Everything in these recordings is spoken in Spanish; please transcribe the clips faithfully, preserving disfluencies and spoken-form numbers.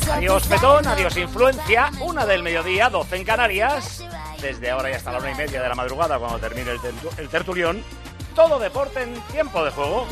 Adiós Betón, adiós Influencia, una del mediodía, doce en Canarias. Desde ahora y hasta la una y media de la madrugada, cuando termine el, tertu- el tertulión, todo deporte en tiempo de juego.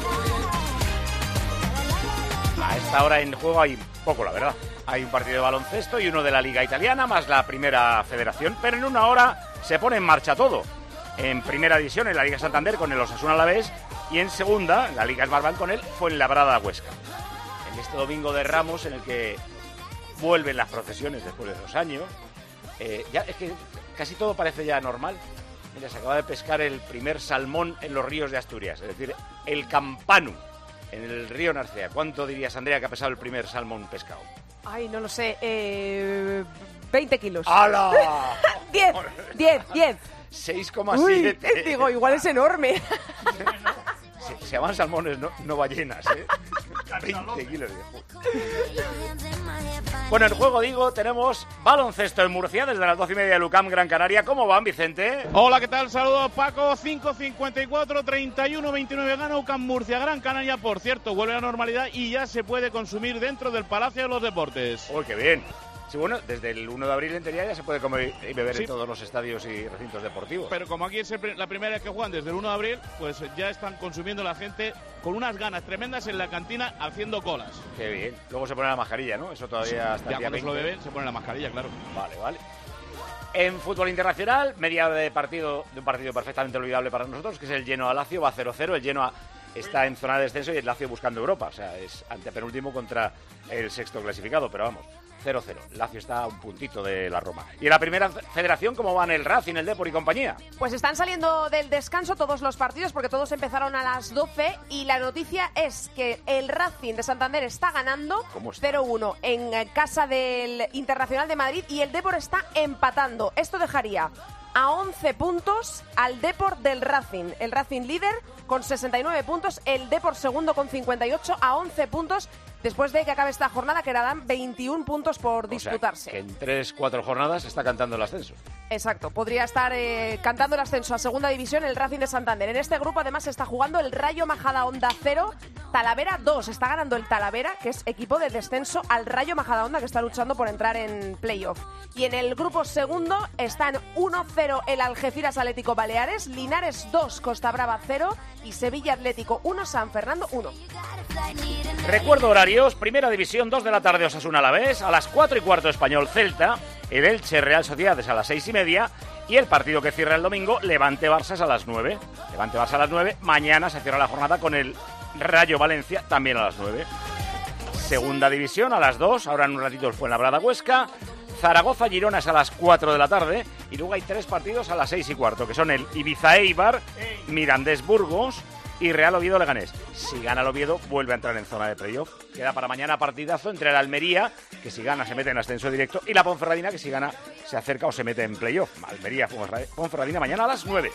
A esta hora en juego hay poco, la verdad. Hay un partido de baloncesto y uno de la Liga Italiana, más la Primera Federación, pero en una hora se pone en marcha todo. En Primera División, en la Liga Santander, con el Osasuna Alavés, y en Segunda, en la Liga Smartbank, con el Fuenlabrada Huesca. En este domingo de Ramos, en el que vuelven las procesiones después de dos años, eh, ya es que casi todo parece ya normal. Mira, se acaba de pescar el primer salmón en los ríos de Asturias, es decir, el campanu, en el río Narcea. ¿Cuánto dirías, Andrea, que ha pesado el primer salmón pescado? Ay, no lo sé, eh, veinte kilos. ¡Hala! diez, diez, diez. seis coma siete. Digo, igual es enorme. Se, se llaman salmones, no, no ballenas, ¿eh? veinte kilos. Bueno, en juego, digo, tenemos baloncesto en Murcia desde las doce y media de Lucam, Gran Canaria. ¿Cómo van, Vicente? Hola, ¿qué tal? Saludos, Paco. cinco cincuenta y cuatro, treinta y uno veintinueve gana UCAM Murcia, Gran Canaria. Por cierto, vuelve a la normalidad y ya se puede consumir dentro del Palacio de los Deportes. ¡Uy, qué bien! Sí, bueno, desde el uno de abril en teoría ya se puede comer y beber Sí. en todos los estadios y recintos deportivos. Pero como aquí es el, la primera vez que juegan desde el uno de abril, pues ya están consumiendo la gente con unas ganas tremendas en la cantina haciendo colas. Qué bien. Luego se pone la mascarilla, ¿no? Eso todavía hasta Ya el día cuando se lo veinte. beben se pone la mascarilla, claro. Vale, vale. En fútbol internacional, media hora de partido, de un partido perfectamente olvidable para nosotros, que es el Genoa-Lazio, va cero cero. El Genoa está en zona de descenso y el Lazio buscando Europa. O sea, es antepenúltimo contra el sexto clasificado, pero vamos, cero cero. Lazio está a un puntito de la Roma. Y en la primera federación, ¿cómo van el Racing, el Depor y compañía? Pues están saliendo del descanso todos los partidos porque todos empezaron a las doce y la noticia es que el Racing de Santander está ganando ¿Cómo está? cero uno en casa del Internacional de Madrid y el Depor está empatando. Esto dejaría a once puntos al Depor del Racing. El Racing líder con sesenta y nueve puntos, el Depor segundo con cincuenta y ocho, a once puntos después de que acabe esta jornada, que quedarán veintiún puntos por disputarse. O sea, que en tres, cuatro jornadas está cantando el ascenso. Exacto, podría estar eh, cantando el ascenso a Segunda División el Racing de Santander. En este grupo además está jugando el Rayo Majadahonda cero, Talavera dos. Está ganando el Talavera, que es equipo de descenso, al Rayo Majadahonda, que está luchando por entrar en playoff. Y en el grupo segundo están uno cero el Algeciras Atlético Baleares, Linares dos, Costa Brava cero y Sevilla Atlético uno, San Fernando uno. Recuerdo horarios: Primera División, dos de la tarde Osasuna Alavés, a las cuatro y cuarto Español Celta, el Elche Real Sociedad es a las seis y media y el partido que cierra el domingo, Levante Barça, es a las nueve. Levante Barça a las nueve, mañana se cierra la jornada con el Rayo Valencia también a las nueve. Segunda División a las dos, ahora en un ratito el Fuenlabrada Huesca, Zaragoza Girona es a las cuatro de la tarde y luego hay tres partidos a las seis y cuarto, que son el Ibiza Eibar, Mirandés Burgos y Real Oviedo Leganés. Si gana el Oviedo, vuelve a entrar en zona de playoff. Queda para mañana partidazo entre el Almería, que si gana se mete en ascenso directo, y la Ponferradina, que si gana se acerca o se mete en playoff. Almería, Ponferradina mañana a las nueve.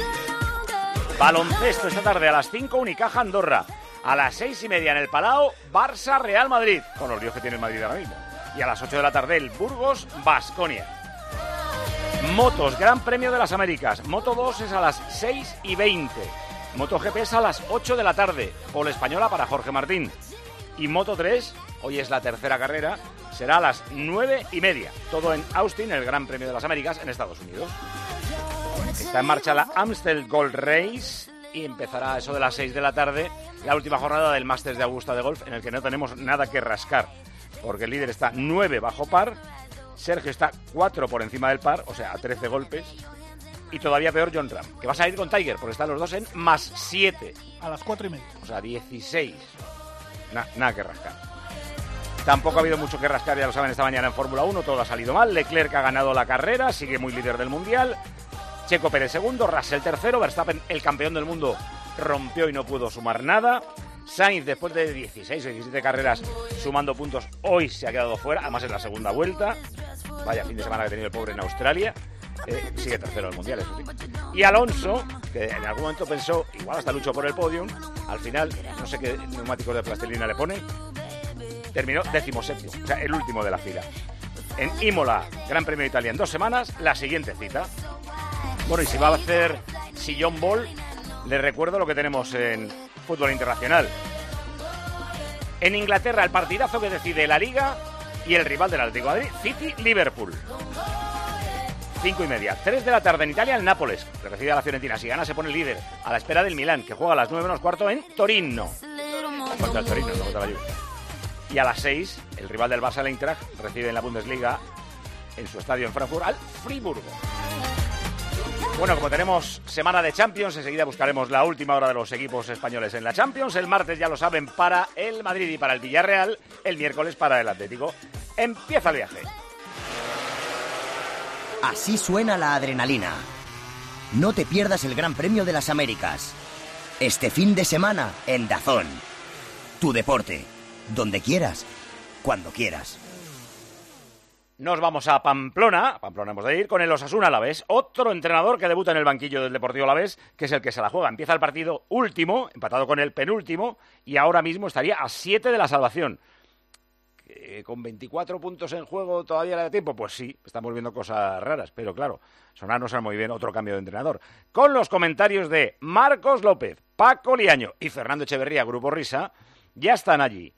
Baloncesto esta tarde a las cinco, Unicaja Andorra. A las seis y media en el Palau, Barça Real Madrid, con los líos que tiene el Madrid ahora mismo. Y a las ocho de la tarde el Burgos Baskonia. Motos, Gran Premio de las Américas. Moto dos es a las seis y veinte. MotoGP es a las ocho de la tarde, pole española para Jorge Martín. Y Moto tres, hoy es la tercera carrera, será a las nueve y media. Todo en Austin, el Gran Premio de las Américas, en Estados Unidos. Está en marcha la Amstel Gold Race y empezará a eso de las seis de la tarde la última jornada del Masters de Augusta de Golf, en el que no tenemos nada que rascar, porque el líder está nueve bajo par, Sergio está cuatro por encima del par, o sea, a trece golpes. Y todavía peor John Ram, que va a salir con Tiger, porque están los dos en más siete. A las cuatro y media. O sea, dieciséis. Na, nada que rascar. Tampoco ha habido mucho que rascar, ya lo saben, esta mañana en Fórmula uno. Todo ha salido mal. Leclerc ha ganado la carrera, sigue muy líder del Mundial. Checo Pérez segundo, Russell tercero. Verstappen, el campeón del mundo, rompió y no pudo sumar nada. Sainz, después de dieciséis o diecisiete carreras sumando puntos, hoy se ha quedado fuera, además en la segunda vuelta. Vaya fin de semana que ha tenido el pobre en Australia. Eh, sigue tercero del Mundial, eso sí. Y Alonso, que en algún momento pensó, igual hasta luchó por el podium, al final, no sé qué neumáticos de plastilina le ponen, terminó decimoséptimo, o sea, el último de la fila. En Imola, Gran Premio de Italia en dos semanas, la siguiente cita. Bueno, y si va a hacer sillón ball, les recuerdo lo que tenemos en fútbol internacional. En Inglaterra, el partidazo que decide la Liga Y el rival del Atlético de Madrid, City-Liverpool. Cinco y media. Tres de la tarde en Italia, el Nápoles, que recibe a la Fiorentina. Si gana se pone líder, a la espera del Milán, que juega a las nueve menos cuarto en Torino. Contra el Torino, no contra la Juve. Y a las seis, el rival del Barça, el Eintracht, recibe en la Bundesliga, en su estadio en Frankfurt, al Friburgo. Bueno, como tenemos semana de Champions, enseguida buscaremos la última hora de los equipos españoles en la Champions. El martes, ya lo saben, para el Madrid y para el Villarreal. El miércoles para el Atlético. Empieza el viaje. Así suena la adrenalina. No te pierdas el Gran Premio de las Américas. Este fin de semana en DAZN. Tu deporte. Donde quieras. Cuando quieras. Nos vamos a Pamplona, a Pamplona hemos de ir, con el Osasuna Alavés, otro entrenador que debuta en el banquillo del Deportivo Alavés, que es el que se la juega. Empieza el partido último, empatado con el penúltimo, y ahora mismo estaría a siete de la salvación. ¿Que con veinticuatro puntos en juego todavía le da tiempo? Pues sí, estamos viendo cosas raras, pero claro, sonar no sabe muy bien otro cambio de entrenador. Con los comentarios de Marcos López, Paco Liaño y Fernando Echeverría, Grupo Risa, ya están allí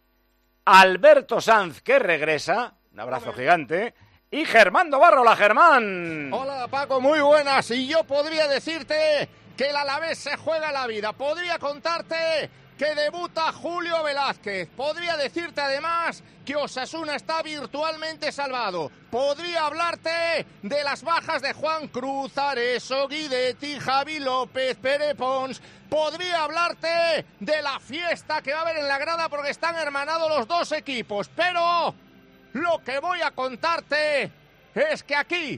Alberto Sanz, que regresa... Un abrazo gigante. Y Germán Dobarro. Hola, Germán. Hola, Paco, muy buenas. Y yo podría decirte que el Alavés se juega la vida. Podría contarte que debuta Julio Velázquez. Podría decirte además que Osasuna está virtualmente salvado. Podría hablarte de las bajas de Juan Cruz, Areso, Guidetti, Javi López, Pere Pons. Podría hablarte de la fiesta que va a haber en la grada porque están hermanados los dos equipos. Pero lo que voy a contarte es que aquí,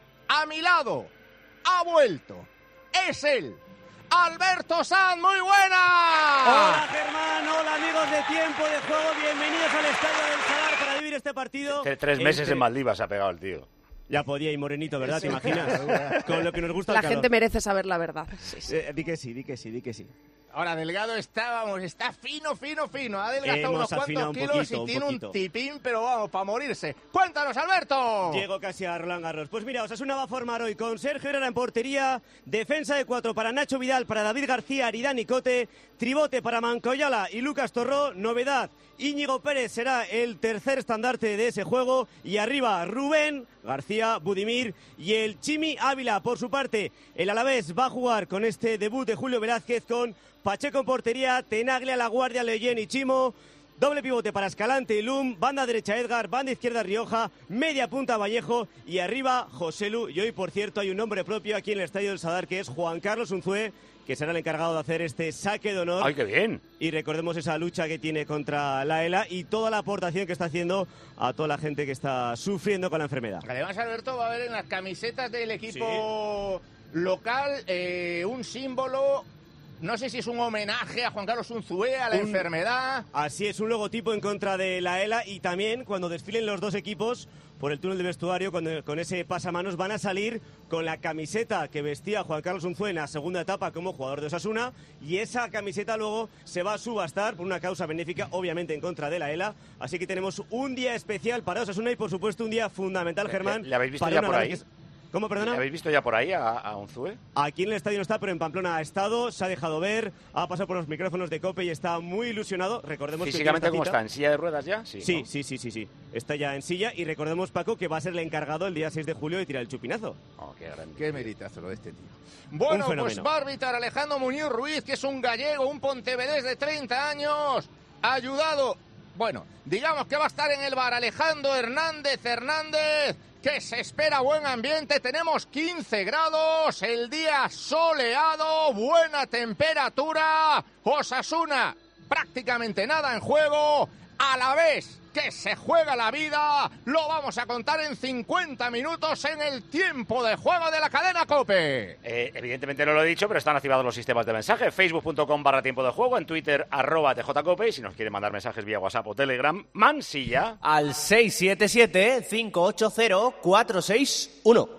a mi lado, ha vuelto. Es él, Alberto Sanz. ¡Muy buena! Hola, Germán. Hola, amigos de Tiempo de Juego. Bienvenidos al Estadio del Sadar para vivir este partido. Tres, tres meses entre... en Maldivas se ha pegado el tío. Ya podía ir morenito, ¿verdad? ¿Te imaginas? Con lo que nos gusta La el calor. gente merece saber la verdad. Sí, sí. Eh, di que sí, di que sí, di que sí. Ahora, Delgado está, vamos, está fino, fino, fino. Ha adelgazado Hemos unos cuantos afinado un kilos poquito, y un tiene poquito. un tipín, pero vamos, para morirse. ¡Cuéntanos, Alberto! Llego casi a Roland Garros. Pues mira, Osasuna va a formar hoy con Sergio Herrera en portería, defensa de cuatro para Nacho Vidal, para David García, Aridane Cote, tribote para Mancoyala y Lucas Torró. Novedad, Íñigo Pérez será el tercer estandarte de ese juego. Y arriba, Rubén, García, Budimir y el Chimi Ávila. Por su parte, el Alavés va a jugar con este debut de Julio Velázquez con Pacheco en portería, Tenaglia, La Guardia, Leyen y Chimo. Doble pivote para Escalante y Lum, banda derecha Edgar, banda izquierda Rioja, media punta Vallejo y arriba Joselu. Y hoy, por cierto, hay un nombre propio aquí en el Estadio del Sadar que es Juan Carlos Unzué, que será el encargado de hacer este saque de honor. ¡Ay, qué bien! Y recordemos esa lucha que tiene contra la ELA y toda la aportación que está haciendo a toda la gente que está sufriendo con la enfermedad. Además, Alberto, va a haber en las camisetas del equipo sí. local eh, un símbolo. No sé si es un homenaje a Juan Carlos Unzué, a la un, enfermedad. Así es, un logotipo en contra de la ELA y también cuando desfilen los dos equipos por el túnel de vestuario, cuando, con ese pasamanos van a salir con la camiseta que vestía Juan Carlos Unzué en la segunda etapa como jugador de Osasuna y esa camiseta luego se va a subastar por una causa benéfica, obviamente en contra de la ELA. Así que tenemos un día especial para Osasuna y por supuesto un día fundamental, Germán. ¿Le, le habéis visto ya por ahí? ¿Cómo, perdona? ¿Habéis visto ya por ahí a, a Unzué? Aquí en el estadio no está, pero en Pamplona ha estado, se ha dejado ver, ha pasado por los micrófonos de COPE y está muy ilusionado. Recordemos ¿Físicamente que cómo está? ¿En silla de ruedas ya? Sí, sí, ¿no? sí, sí, sí, sí. Está ya en silla y recordemos, Paco, que va a ser el encargado el día seis de julio de tirar el chupinazo. Oh, qué grande. Qué meritazo lo de este tío. Bueno, pues va a arbitrar Alejandro Muñoz Ruiz, que es un gallego, un pontevedrés de treinta años, ayudado... Bueno, digamos que va a estar en el bar Alejandro Hernández Hernández, que se espera buen ambiente. Tenemos quince grados, el día soleado, buena temperatura. Osasuna, prácticamente nada en juego. A la vez que se juega la vida, lo vamos a contar en cincuenta minutos en el Tiempo de Juego de la cadena COPE. Eh, evidentemente no lo he dicho, pero están activados los sistemas de mensaje. Facebook.com barra Tiempo de Juego, en Twitter arroba TJCOPE, y si nos quieren mandar mensajes vía WhatsApp o Telegram, Mansilla. Al seis siete siete, cinco ocho cero, cuatro seis uno.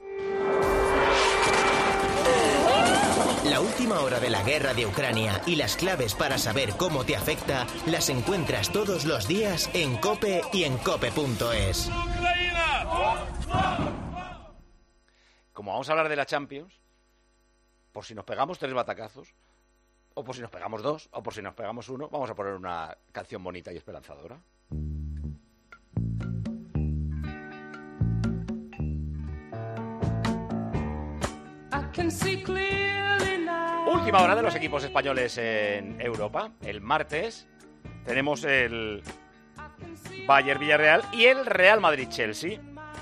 La última hora de la guerra de Ucrania y las claves para saber cómo te afecta las encuentras todos los días en COPE y en cope punto es. Como vamos a hablar de la Champions, por si nos pegamos tres batacazos, o por si nos pegamos dos, o por si nos pegamos uno, vamos a poner una canción bonita y esperanzadora. Última hora de los equipos españoles en Europa. El martes tenemos el Bayern Villarreal y el Real Madrid Chelsea.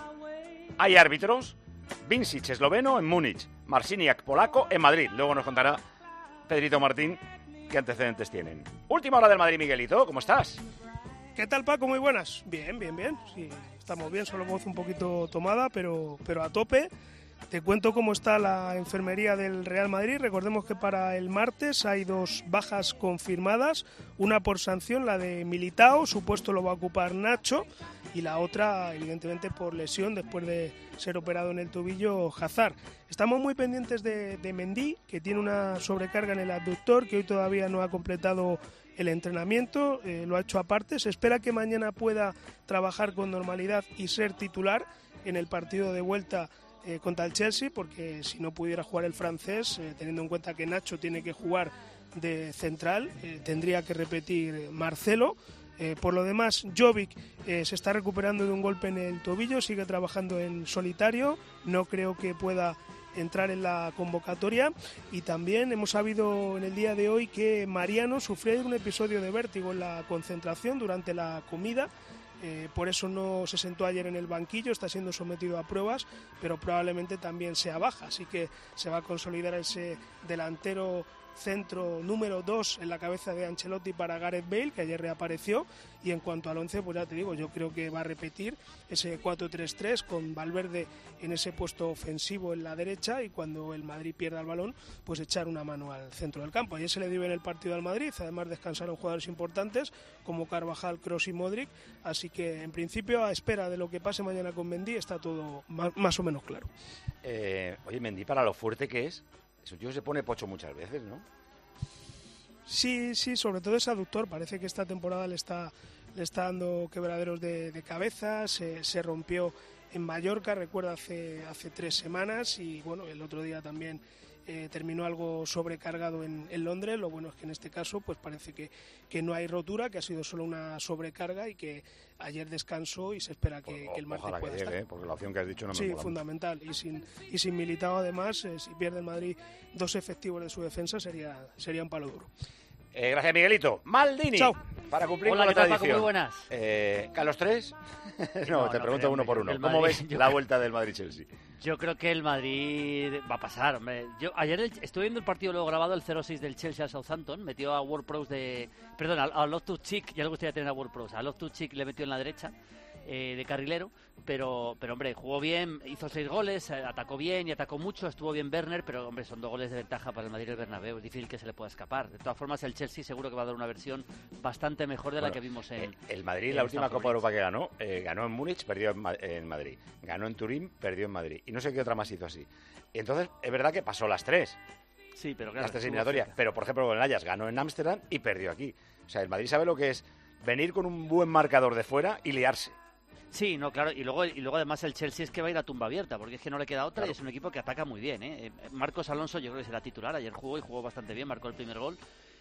Hay árbitros. Vincic esloveno en Múnich, Marciniak polaco en Madrid. Luego nos contará Pedrito Martín qué antecedentes tienen. Última hora del Madrid, Miguelito, ¿cómo estás? ¿Qué tal, Paco? Muy buenas. Bien, bien, bien. Sí, estamos bien, solo voz un poquito tomada, pero, pero a tope. Te cuento cómo está la enfermería del Real Madrid. Recordemos que para el martes hay dos bajas confirmadas, una por sanción, la de Militao, su puesto lo va a ocupar Nacho, y la otra, evidentemente, por lesión, después de ser operado en el tobillo, Hazard. Estamos muy pendientes de, de Mendy, que tiene una sobrecarga en el abductor, que hoy todavía no ha completado el entrenamiento, eh, lo ha hecho aparte. Se espera que mañana pueda trabajar con normalidad y ser titular en el partido de vuelta Eh, contra el Chelsea, porque si no pudiera jugar el francés, eh, teniendo en cuenta que Nacho tiene que jugar de central, eh, tendría que repetir Marcelo. Eh, por lo demás, Jovic eh, se está recuperando de un golpe en el tobillo, sigue trabajando en solitario, no creo que pueda entrar en la convocatoria. Y también hemos sabido en el día de hoy que Mariano sufrió un episodio de vértigo en la concentración durante la comida. Eh, por eso no se sentó ayer en el banquillo, está siendo sometido a pruebas, pero probablemente también sea baja, así que se va a consolidar ese delantero centro número dos en la cabeza de Ancelotti para Gareth Bale, que ayer reapareció. Y en cuanto al once, pues ya te digo, yo creo que va a repetir ese cuatro tres tres con Valverde en ese puesto ofensivo en la derecha, y cuando el Madrid pierda el balón, pues echar una mano al centro del campo. Ayer se le dio bien el partido al Madrid, además descansaron jugadores importantes como Carvajal, Kroos y Modric, así que en principio, a espera de lo que pase mañana con Mendy, está todo más, más o menos claro. Eh, oye, Mendy, para lo fuerte que es, eso tío se pone pocho muchas veces, ¿no? Sí, sí, sobre todo es aductor. Parece que esta temporada le está, le está dando quebraderos de, de cabeza. Se, se rompió en Mallorca, recuerda, hace, hace tres semanas. Y bueno, el otro día también eh, terminó algo sobrecargado en, en Londres. Lo bueno es que en este caso pues parece que, que no hay rotura, que ha sido solo una sobrecarga y que ayer descansó y se espera que, pues, que el martes ojalá pueda que llegue, estar. Porque la opción que has dicho no me Sí, mola fundamental. Y sin, y sin Militao, además, eh, si pierde el Madrid dos efectivos de su defensa, sería, sería un palo duro. Eh, gracias, Miguelito. Maldini. Chao. Para cumplir Hola, con la ¿qué tal, tradición. Paco? Muy buenas. Eh, ¿Carlos tres? no, No, te no pregunto creo, uno por hombre, uno. el ¿Cómo Madrid, ves yo la creo- vuelta del Madrid-Chelsea? Yo creo que el Madrid va a pasar, hombre. Yo ayer el- estuve viendo el partido luego grabado, el cero seis del Chelsea al Southampton, metió a World Pros de... Perdón, a, a Loftus-Cheek, ya le gustaría tener a World Pros, a Loftus-Cheek le metió en la derecha, eh, de carrilero, pero, pero hombre, jugó bien, hizo seis goles, eh, atacó bien y atacó mucho, estuvo bien Werner, pero hombre, son dos goles de ventaja para el Madrid y el Bernabéu, es difícil que se le pueda escapar. De todas formas, el Chelsea seguro que va a dar una versión bastante mejor de Bueno, la que vimos en... El, el Madrid, en la última Stamford Copa Bridge. Europa que ganó, eh, ganó en Múnich, perdió en, Ma- en Madrid. Ganó en Turín, perdió en Madrid. Y no sé qué otra más hizo así. Y entonces, es verdad que pasó las tres. Sí, pero claro, las tres estuvo eliminatorias. cerca. Pero, por ejemplo, con el Ajax ganó en Ámsterdam y perdió aquí. O sea, el Madrid sabe lo que es venir con un buen marcador de fuera y liarse. Sí, no, claro, y luego, y luego además el Chelsea es que va a ir a tumba abierta, porque es que no le queda otra, Claro. y es un equipo que ataca muy bien, ¿eh? Marcos Alonso yo creo que será titular, ayer jugó y jugó bastante bien, marcó el primer gol,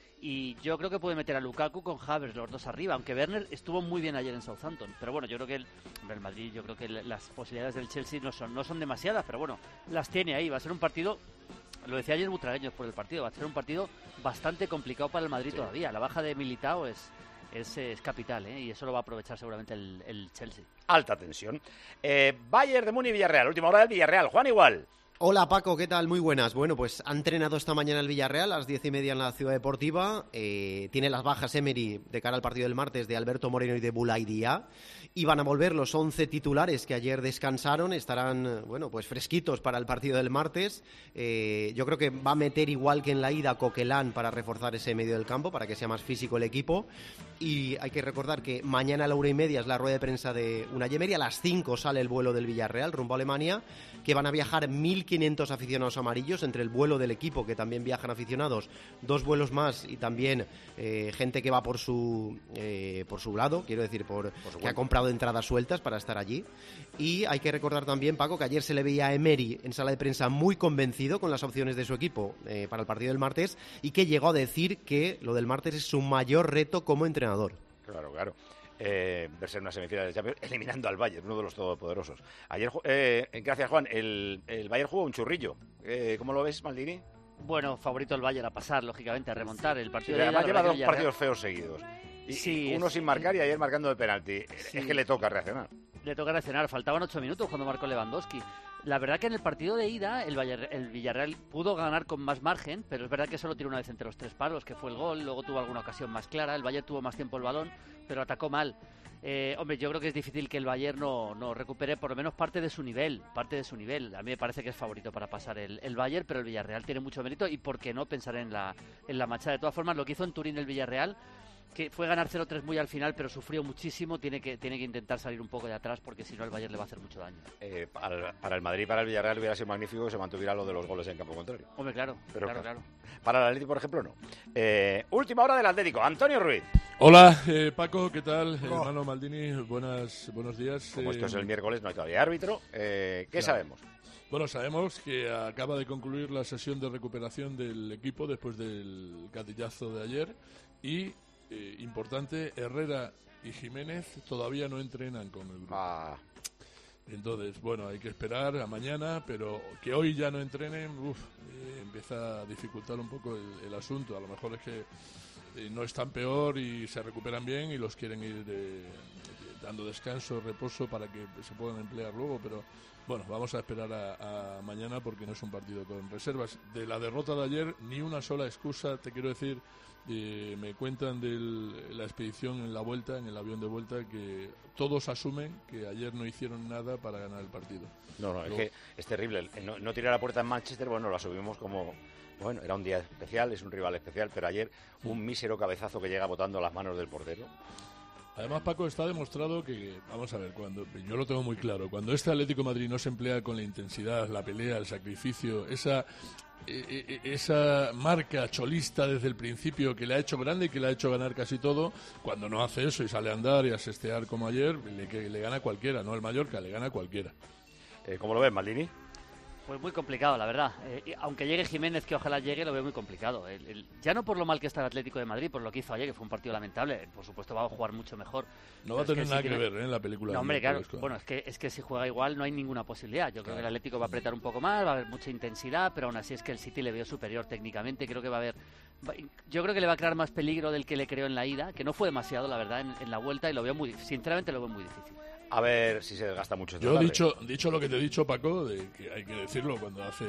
y yo creo que puede meter a Lukaku con Havertz, los dos arriba, aunque Werner estuvo muy bien ayer en Southampton, pero bueno, yo creo que el, hombre, el Madrid, yo creo que el- las posibilidades del Chelsea no son, no son demasiadas, pero bueno, las tiene ahí, va a ser un partido... Lo decía ayer Butragueño por el partido, va a ser un partido bastante complicado para el Madrid Sí. todavía, la baja de Militao es... Es, es capital, ¿eh? Y eso lo va a aprovechar seguramente el, el Chelsea. Alta tensión. Eh, Bayern de Múnich y Villarreal. Última hora del Villarreal. Juan, igual. Hola Paco, ¿qué tal? Muy buenas. Bueno, pues ha entrenado esta mañana el Villarreal a las diez y media en la Ciudad Deportiva. Eh, tiene las bajas Emery de cara al partido del martes de Alberto Moreno y de Boulaye Dia. Y van a volver los once titulares que ayer descansaron. Estarán, bueno, pues fresquitos para el partido del martes. Eh, yo creo que va a meter igual que en la ida Coquelán para reforzar ese medio del campo, para que sea más físico el equipo. Y hay que recordar que mañana a la una y media es la rueda de prensa de Unai Emery. A las cinco sale el vuelo del Villarreal rumbo a Alemania, que van a viajar mil quinientos aficionados amarillos entre el vuelo del equipo, que también viajan aficionados, dos vuelos más y también eh, gente que va por su eh, por su lado, quiero decir, por, por que ha comprado entradas sueltas para estar allí. Y hay que recordar también, Paco, que ayer se le veía a Emery en sala de prensa muy convencido con las opciones de su equipo eh, para el partido del martes, y que llegó a decir que lo del martes es su mayor reto como entrenador. Claro, claro. eh, verse en una semifinal de Champions, eliminando al Bayern, uno de los todopoderosos. Ayer, eh, gracias Juan, el, el Bayern jugó un churrillo. Eh, ¿Cómo lo ves, Maldini? Bueno, favorito el Bayern a pasar, lógicamente, a remontar el partido. Sí, de además ida, lleva dos Villarreal. partidos feos seguidos. Y, Sí, uno es- sin marcar y ayer marcando de penalti. Sí. Es que le toca reaccionar. Le toca reaccionar, faltaban ocho minutos cuando marcó Lewandowski. La verdad que en el partido de ida el, Bayer- el Villarreal pudo ganar con más margen, pero es verdad que solo tiró una vez entre los tres palos, que fue el gol, luego tuvo alguna ocasión más clara, el Bayern tuvo más tiempo el balón, pero atacó mal. Eh, hombre, yo creo que es difícil que el Bayern no, no recupere por lo menos parte de su nivel, parte de su nivel. A mí me parece que es favorito para pasar el, el Bayern, pero el Villarreal tiene mucho mérito y por qué no pensar en la, en la marcha. De todas formas, lo que hizo en Turín el Villarreal, que fue ganar cero tres muy al final, pero sufrió muchísimo, tiene que, tiene que intentar salir un poco de atrás porque si no el Bayern le va a hacer mucho daño. Eh, para, para el Madrid y para el Villarreal hubiera sido magnífico que se mantuviera lo de los goles en campo contrario. Hombre, claro, Pero claro, claro. claro. Para el Atlético, por ejemplo, no. Eh, última hora del Atlético. Antonio Ruiz. Hola, eh, Paco, ¿qué tal? Hermano Maldini, buenas, buenos días. Como esto Eh, es el miércoles, no hay todavía árbitro. Eh, ¿Qué Claro. sabemos? Bueno, sabemos que acaba de concluir la sesión de recuperación del equipo después del gatillazo de ayer y, eh, importante, Herrera y Jiménez todavía no entrenan con el grupo. Ah. Entonces, bueno, hay que esperar a mañana, pero que hoy ya no entrenen, uf, eh, empieza a dificultar un poco el, el asunto. A lo mejor es que eh, no están peor y se recuperan bien y los quieren ir eh, dando descanso, reposo para que se puedan emplear luego, pero bueno, vamos a esperar a, a mañana porque no es un partido con reservas. De la derrota de ayer, ni una sola excusa, te quiero decir. Eh, me cuentan de la expedición en la vuelta, en el avión de vuelta, que todos asumen que ayer no hicieron nada para ganar el partido. No, no, es Luego- que es terrible. El No, no tirar la puerta en Manchester, bueno, lo asumimos como... Bueno, era un día especial, es un rival especial, pero ayer un mísero cabezazo que llega botando las manos del portero. Además, Paco, está demostrado que, vamos a ver, cuando yo lo tengo muy claro, cuando este Atlético de Madrid no se emplea con la intensidad, la pelea, el sacrificio, esa eh, eh, esa marca cholista desde el principio que le ha hecho grande y que le ha hecho ganar casi todo, cuando no hace eso y sale a andar y a sestear como ayer, le, que le gana cualquiera, no el Mallorca, le gana cualquiera. Eh, ¿Cómo lo ves, Maldini? Pues muy complicado, la verdad. Eh, y aunque llegue Jiménez, que ojalá llegue, lo veo muy complicado. El- el- ya no por lo mal que está el Atlético de Madrid, por lo que hizo ayer, que fue un partido lamentable. Por supuesto va a jugar mucho mejor. No va a Pero tener es nada sí que tiene- ver ¿eh? en la película. No, hombre, del claro. miércoles, Bueno, es que, es que si juega igual no hay ninguna posibilidad. Yo creo que el Atlético va a apretar un poco más, va a haber mucha intensidad, pero aún así es que el City le veo superior técnicamente. Creo que va a haber... va- Yo creo que le va a crear más peligro del que le creó en la ida, que no fue demasiado, la verdad, en, en la vuelta, y lo veo muy... Sinceramente lo veo muy difícil. A ver si se desgasta mucho. esta Yo he tarde. dicho, dicho lo que te he dicho, Paco, de que hay que decirlo cuando hace el,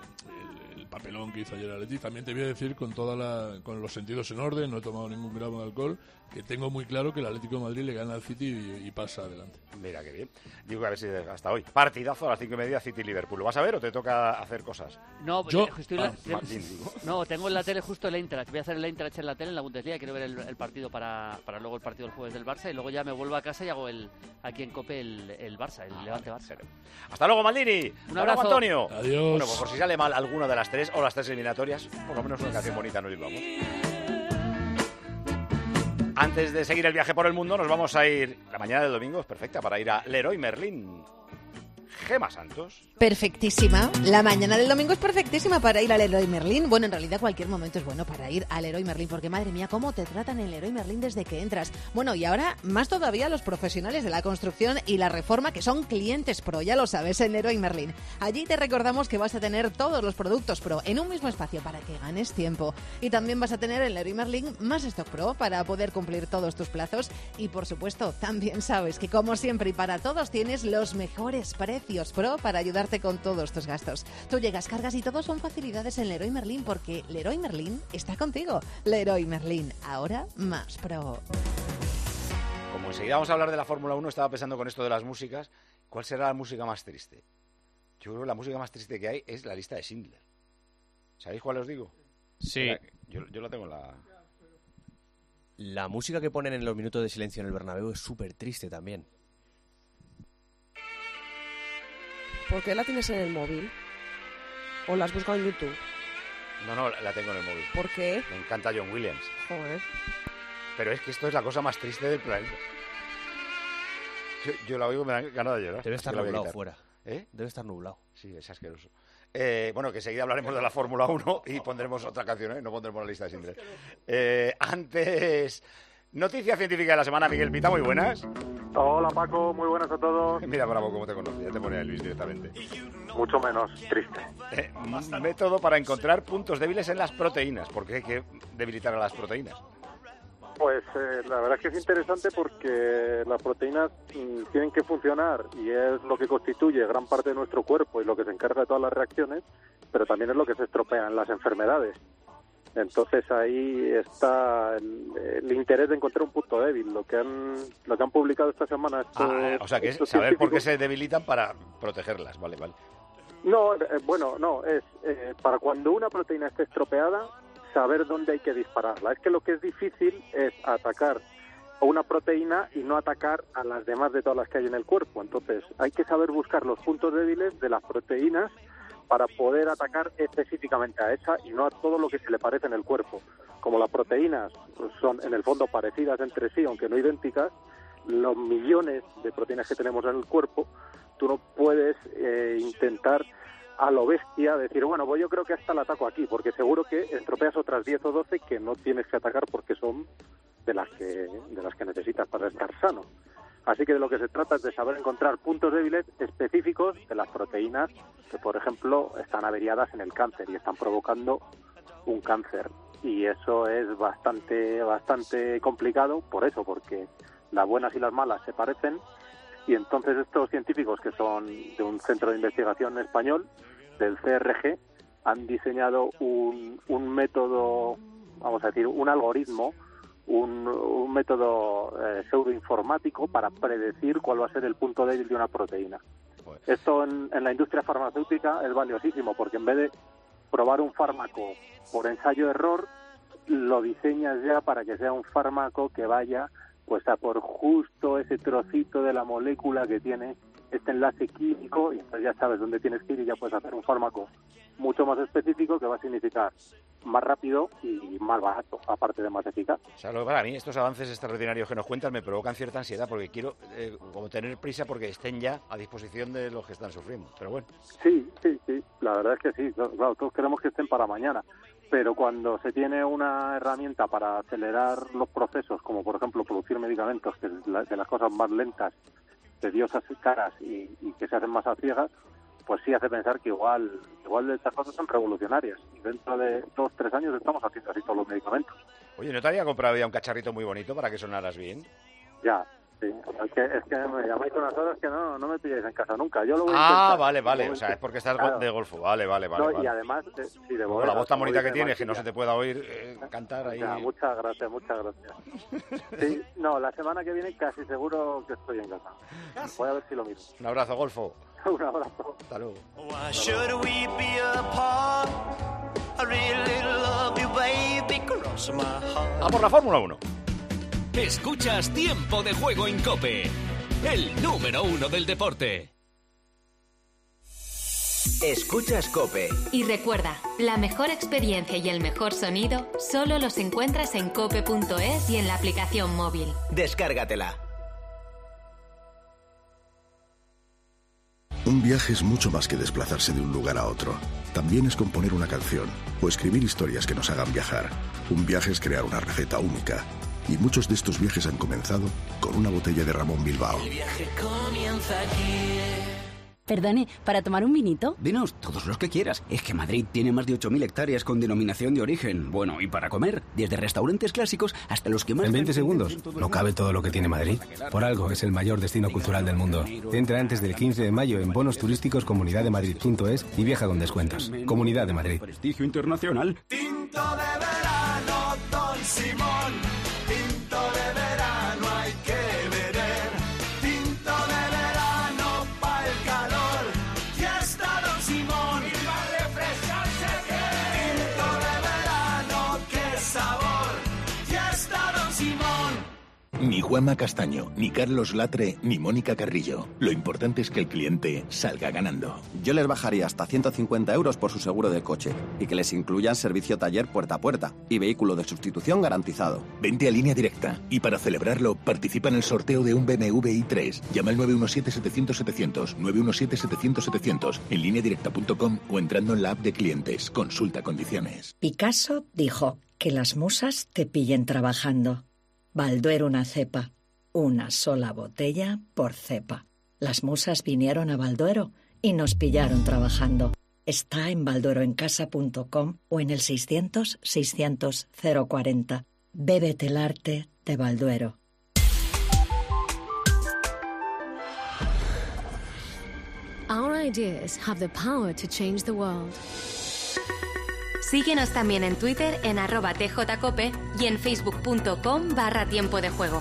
el- el papelón que hizo ayer Atleti, también te voy a decir con toda la, con los sentidos en orden, no he tomado ningún gramo de alcohol, que tengo muy claro que el Atlético de Madrid le gana al City y, y pasa adelante. Mira qué bien. Digo que a ver si se desgasta hoy. Partidazo a las cinco y media, City-Liverpool. ¿Lo vas a ver o te toca hacer cosas? No, Yo- eh, estoy en la- Ah, Martín, digo. no, tengo en la tele justo el Eintracht. Voy a hacer el Eintracht en la tele en la Bundesliga. Quiero ver el, el partido para, para luego el partido del jueves del Barça y luego ya me vuelvo a casa y hago el aquí en Cope el, el Barça, el Levante-Barça. Hasta luego, Maldini. Un abrazo. Antonio. Adiós. Bueno, pues por si sale mal alguna de las tres o las tres eliminatorias, por lo menos una canción bonita nos llevamos. Antes de seguir el viaje por el mundo, nos vamos a ir. La mañana del domingo es perfecta para ir a Leroy Merlin. Gema Santos. Perfectísima. La mañana del domingo es perfectísima para ir al Leroy Merlin. Bueno, en realidad cualquier momento es bueno para ir al Leroy Merlin, porque madre mía, cómo te tratan en el Leroy Merlin desde que entras. Bueno, y ahora más todavía los profesionales de la construcción y la reforma, que son clientes Pro, ya lo sabes, en Leroy Merlin. Allí te recordamos que vas a tener todos los productos Pro en un mismo espacio para que ganes tiempo. Y también vas a tener en Leroy Merlin más stock Pro para poder cumplir todos tus plazos. Y por supuesto, también sabes que como siempre y para todos tienes los mejores precios Pro para ayudarte con todos tus gastos. Tú llegas, cargas y todo son facilidades en Leroy Merlin, porque Leroy Merlin está contigo. Leroy Merlin, ahora más Pro. Como enseguida vamos a hablar de la Fórmula uno, estaba pensando con esto de las músicas, ¿cuál será la música más triste? Yo creo que la música más triste que hay es la lista de Schindler. ¿Sabéis cuál os digo? Sí. Espera, Yo, yo la tengo en la... La música que ponen en los minutos de silencio en el Bernabéu es súper triste también. ¿Por qué la tienes en el móvil? ¿O la has buscado en YouTube? No, no, la tengo en el móvil. ¿Por qué? Me encanta John Williams. Joder. Pero es que esto es la cosa más triste del planeta. Yo, yo la oigo y me dan ganas de llorar. Debe Así estar que la voy a nublado quitar. fuera. ¿Eh? Debe estar nublado. Sí, es asqueroso. Eh, bueno, que enseguida hablaremos de la Fórmula uno y pondremos otra canción, ¿eh? No pondremos la lista de Schindler. Eh, antes, Noticia científica de la semana, Miguel Pita, muy buenas. Hola Paco, muy buenas a todos. Mira, Bravo, cómo te conoce, ya te pone Elvis directamente. Mucho menos triste. Eh, método para encontrar puntos débiles en las proteínas. ¿Por qué hay que debilitar a las proteínas? Pues eh, la verdad es que es interesante porque las proteínas mm, tienen que funcionar y es lo que constituye gran parte de nuestro cuerpo y lo que se encarga de todas las reacciones, pero también es lo que se estropea en las enfermedades. Entonces ahí está el, el interés de encontrar un punto débil. Lo que han lo que han publicado esta semana estos, ah, o sea, que es saber científicos... por qué se debilitan para protegerlas. Vale, vale. No, eh, bueno, no, es eh, para cuando una proteína esté estropeada, saber dónde hay que dispararla. Es que lo que es difícil es atacar a una proteína y no atacar a las demás de todas las que hay en el cuerpo. Entonces hay que saber buscar los puntos débiles de las proteínas para poder atacar específicamente a esa y no a todo lo que se le parece en el cuerpo. Como las proteínas pues, son en el fondo parecidas entre sí, aunque no idénticas, los millones de proteínas que tenemos en el cuerpo, tú no puedes eh, intentar a lo bestia decir, bueno, pues yo creo que hasta la ataco aquí, porque seguro que estropeas otras diez o doce que no tienes que atacar porque son de las que, de las que necesitas para estar sano. Así que de lo que se trata es de saber encontrar puntos débiles específicos de las proteínas que, por ejemplo, están averiadas en el cáncer y están provocando un cáncer. Y eso es bastante, bastante complicado por eso, porque las buenas y las malas se parecen. Y entonces estos científicos, que son de un centro de investigación español, del C R G, han diseñado un, un método, vamos a decir, un algoritmo, un, un método eh, pseudoinformático para predecir cuál va a ser el punto débil de una proteína. Pues. Esto en, en la industria farmacéutica es valiosísimo, porque en vez de probar un fármaco por ensayo-error, lo diseñas ya para que sea un fármaco que vaya pues a por justo ese trocito de la molécula que tiene este enlace químico, y entonces ya sabes dónde tienes que ir y ya puedes hacer un fármaco mucho más específico que va a significar más rápido y más barato, aparte de más eficaz. O sea, lo, para mí estos avances extraordinarios que nos cuentas me provocan cierta ansiedad porque quiero eh, como tener prisa porque estén ya a disposición de los que están sufriendo, pero bueno. Sí, sí, sí, la verdad es que sí, claro, todos queremos que estén para mañana, pero cuando se tiene una herramienta para acelerar los procesos, como por ejemplo producir medicamentos, que es de las cosas más lentas, tediosas y caras y, y que se hacen más a ciegas, pues sí hace pensar que igual igual estas cosas son revolucionarias y dentro de dos, tres años estamos haciendo así todos los medicamentos. Oye, ¿no te había comprado ya un cacharrito muy bonito para que sonaras bien? Ya, sí. Es que, es que me llamáis unas horas que no, no me pilláis en casa nunca. Yo lo voy a ah, intentar. vale, vale. O sea, es porque estás claro. de golfo. Vale, vale, vale. No, vale. Y además, de, sí, de bueno, la voz tan bonita que tienes, que no se te pueda oír eh, cantar ahí. Ya, muchas gracias, muchas gracias. Sí, no, la semana que viene casi seguro que estoy en casa. Voy a ver si lo miro. Un abrazo, Golfo. Un abrazo. Hasta luego. A por la Fórmula uno. Escuchas Tiempo de Juego en COPE, el número uno del deporte. Escuchas COPE. Y recuerda, la mejor experiencia y el mejor sonido solo los encuentras en cope punto es y en la aplicación móvil. Descárgatela. Un viaje es mucho más que desplazarse de un lugar a otro. También es componer una canción o escribir historias que nos hagan viajar. Un viaje es crear una receta única. Y muchos de estos viajes han comenzado con una botella de Ramón Bilbao. El viaje comienza aquí. Perdone, ¿para tomar un vinito? Vinos, todos los que quieras. Es que Madrid tiene más de ocho mil hectáreas con denominación de origen. Bueno, y para comer, desde restaurantes clásicos hasta los que más... En veinte segundos, no cabe todo lo que tiene Madrid. Por algo es el mayor destino cultural del mundo. Entra antes del quince de mayo en bonos turísticos comunidad de madrid punto es y viaja con descuentos. Comunidad de Madrid. Prestigio internacional. Tinto de verano, Don Simón. Tinto de verano hay que beber. Tinto de verano para el calor. Ya está Don Simón. Y va a refrescarse que. Tinto de verano, qué sabor. Ya está Don Simón. Ni Juanma Castaño, ni Carlos Latre, ni Mónica Carrillo. Lo importante es que el cliente salga ganando. Yo les bajaría hasta ciento cincuenta euros por su seguro de coche y que les incluyan servicio taller puerta a puerta y vehículo de sustitución garantizado. Vente a Línea Directa y para celebrarlo participa en el sorteo de un B M W i tres. Llama al nueve uno siete setecientos setecientos, nueve uno siete setecientos setecientos en línea directa punto com o entrando en la app de clientes. Consulta condiciones. Picasso dijo que las musas te pillen trabajando. Balduero una cepa, una sola botella por cepa. Las musas vinieron a Balduero y nos pillaron trabajando. Está en baldueroencasa punto com o en el seiscientos, seiscientos, cero cuarenta. Bébete el arte de Balduero. Our ideas have the power to change the world. Síguenos también en Twitter en arroba tjcope y en facebook.com barra tiempo de juego.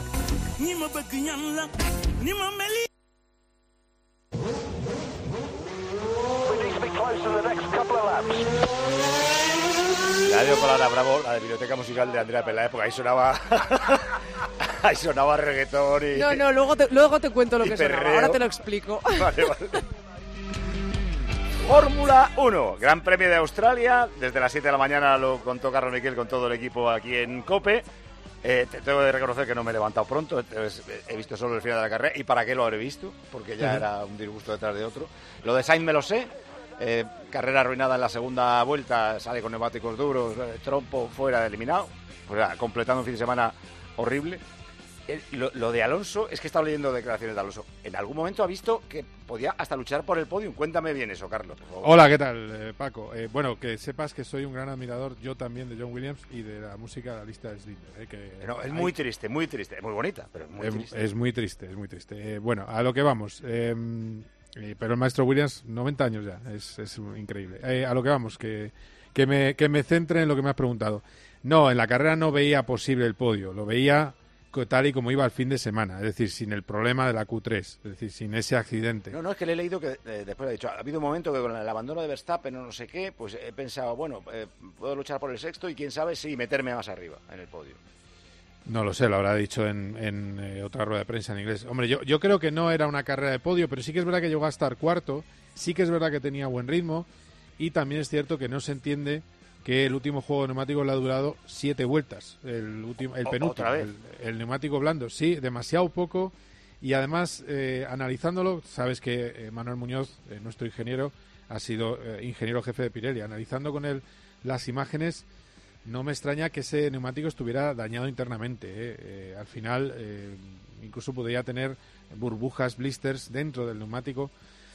Radio Colada Bravo, la de biblioteca musical de Andrea Peláez, porque ahí sonaba ahí sonaba reggaetón y... No, no, luego te, luego te cuento lo que perreo. sonaba, ahora te lo explico. Vale, vale. Fórmula uno, Gran Premio de Australia, desde las siete de la mañana lo contó Carlos Miquel con todo el equipo aquí en COPE. Eh, te tengo que reconocer que no me he levantado pronto, entonces he visto solo el final de la carrera. ¿Y para qué lo habré visto? Porque ya uh-huh. era un disgusto detrás de otro. Lo de Sainz me lo sé, eh, carrera arruinada en la segunda vuelta, sale con neumáticos duros, eh, trompo fuera, eliminado. Pues ya, completando un fin de semana horrible. Eh, lo, lo de Alonso, es que he estado leyendo declaraciones de Alonso. En algún momento ha visto que podía hasta luchar por el podio. Cuéntame bien eso, Carlos, por favor. Hola, ¿qué tal, eh, Paco? Eh, bueno, que sepas que soy un gran admirador, yo también, de John Williams y de la música de la lista de Slipknot. Eh, que no, es hay... muy triste, muy triste. Es muy bonita, pero es muy es, triste. Es muy triste, es muy triste. Eh, bueno, a lo que vamos. Eh, eh, pero el maestro Williams, noventa años ya, es, es increíble. Eh, a lo que vamos, que, que, me, que me centre en lo que me has preguntado. No, en la carrera no veía posible el podio, lo veía tal y como iba el fin de semana, es decir, sin el problema de la Q tres, es decir, sin ese accidente. No, no, es que le he leído que eh, después ha dicho, ha habido un momento que con el abandono de Verstappen o no sé qué, pues he pensado, bueno, eh, puedo luchar por el sexto y quién sabe si meterme más arriba en el podio. No lo sé, lo habrá dicho en, en eh, otra rueda de prensa en inglés. Hombre, yo, yo creo que no era una carrera de podio, pero sí que es verdad que llegó a estar cuarto, sí que es verdad que tenía buen ritmo y también es cierto que no se entiende que el último juego de neumáticos le ha durado siete vueltas, el último, el penúltimo, el, el neumático blando, sí, demasiado poco, y además, eh, analizándolo, sabes que eh, Manuel Muñoz, eh, nuestro ingeniero, ha sido eh, ingeniero jefe de Pirelli, analizando con él las imágenes, no me extraña que ese neumático estuviera dañado internamente, eh. Eh, al final, eh, incluso podría tener burbujas, blisters dentro del neumático.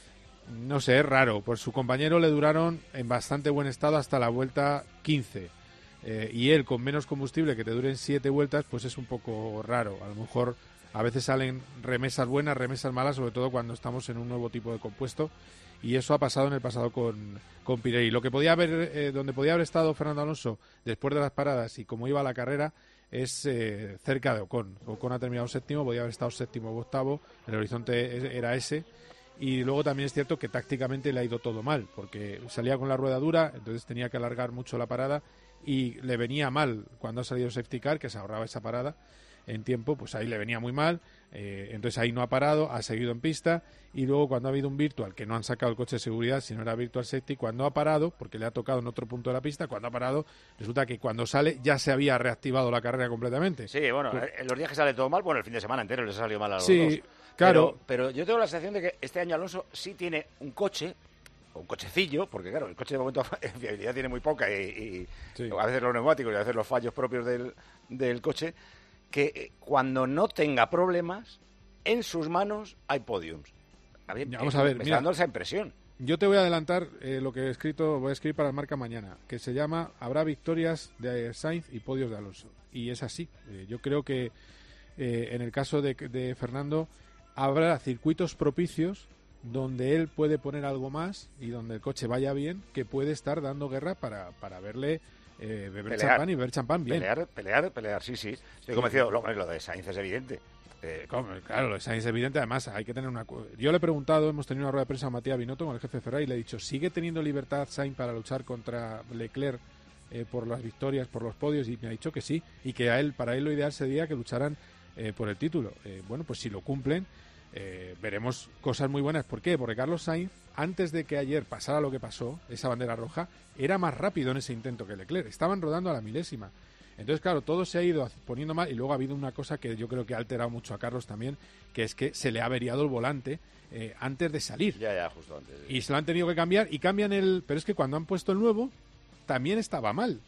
No sé, es raro. Por su compañero le duraron en bastante buen estado hasta la vuelta quince. Eh, y él, con menos combustible, que te duren siete vueltas, pues es un poco raro. A lo mejor a veces salen remesas buenas, remesas malas, sobre todo cuando estamos en un nuevo tipo de compuesto. Y eso ha pasado en el pasado con, con Pirelli. Lo que podía haber, eh, donde podía haber estado Fernando Alonso después de las paradas y como iba la carrera, es eh, cerca de Ocon. Ocon ha terminado séptimo, podía haber estado séptimo o octavo. El horizonte era ese. Y luego también es cierto que tácticamente le ha ido todo mal, porque salía con la rueda dura, entonces tenía que alargar mucho la parada y le venía mal cuando ha salido safety car, que se ahorraba esa parada en tiempo, pues ahí le venía muy mal, eh, entonces ahí no ha parado, ha seguido en pista y luego cuando ha habido un virtual, que no han sacado el coche de seguridad, sino era virtual safety, cuando ha parado, porque le ha tocado en otro punto de la pista, cuando ha parado, resulta que cuando sale ya se había reactivado la carrera completamente. Sí, bueno, pues, en los días que sale todo mal, bueno, el fin de semana entero les ha salido mal a los sí, dos. Claro. Pero, pero yo tengo la sensación de que este año Alonso sí tiene un coche, un cochecillo, porque claro, el coche de momento en fiabilidad tiene muy poca y, y sí. a veces los neumáticos y a veces los fallos propios del, del coche, que cuando no tenga problemas, en sus manos hay podiums. A mí, Vamos a ver, me mira, está dando esa impresión. Yo te voy a adelantar eh, lo que he escrito, voy a escribir para la marca mañana, que se llama Habrá victorias de Sainz y podios de Alonso. Y es así. Eh, yo creo que eh, en el caso de, de Fernando habrá circuitos propicios donde él puede poner algo más y donde el coche vaya bien, que puede estar dando guerra para, para verle eh, beber pelear, champán y beber champán bien. Pelear, pelear, pelear, sí, sí. Estoy sí. convencido, lo, lo de Sainz es evidente. Eh, claro, lo de Sainz es evidente, además hay que tener una... Yo le he preguntado, hemos tenido una rueda de prensa a Matías Binotto con el jefe de Ferrari y le he dicho, ¿sigue teniendo libertad Sainz para luchar contra Leclerc eh, por las victorias, por los podios? Y me ha dicho que sí, y que a él, para él lo ideal sería que lucharan eh, por el título. Eh, bueno, pues si lo cumplen, Eh, veremos cosas muy buenas. ¿Por qué? Porque Carlos Sainz, antes de que ayer pasara lo que pasó, esa bandera roja, era más rápido en ese intento que Leclerc. Estaban rodando a la milésima. Entonces, claro, todo se ha ido poniendo mal y luego ha habido una cosa que yo creo que ha alterado mucho a Carlos también, que es que se le ha averiado el volante eh, antes de salir. Ya, ya, justo antes. Y se lo han tenido que cambiar y cambian el... Pero es que cuando han puesto el nuevo, también estaba mal.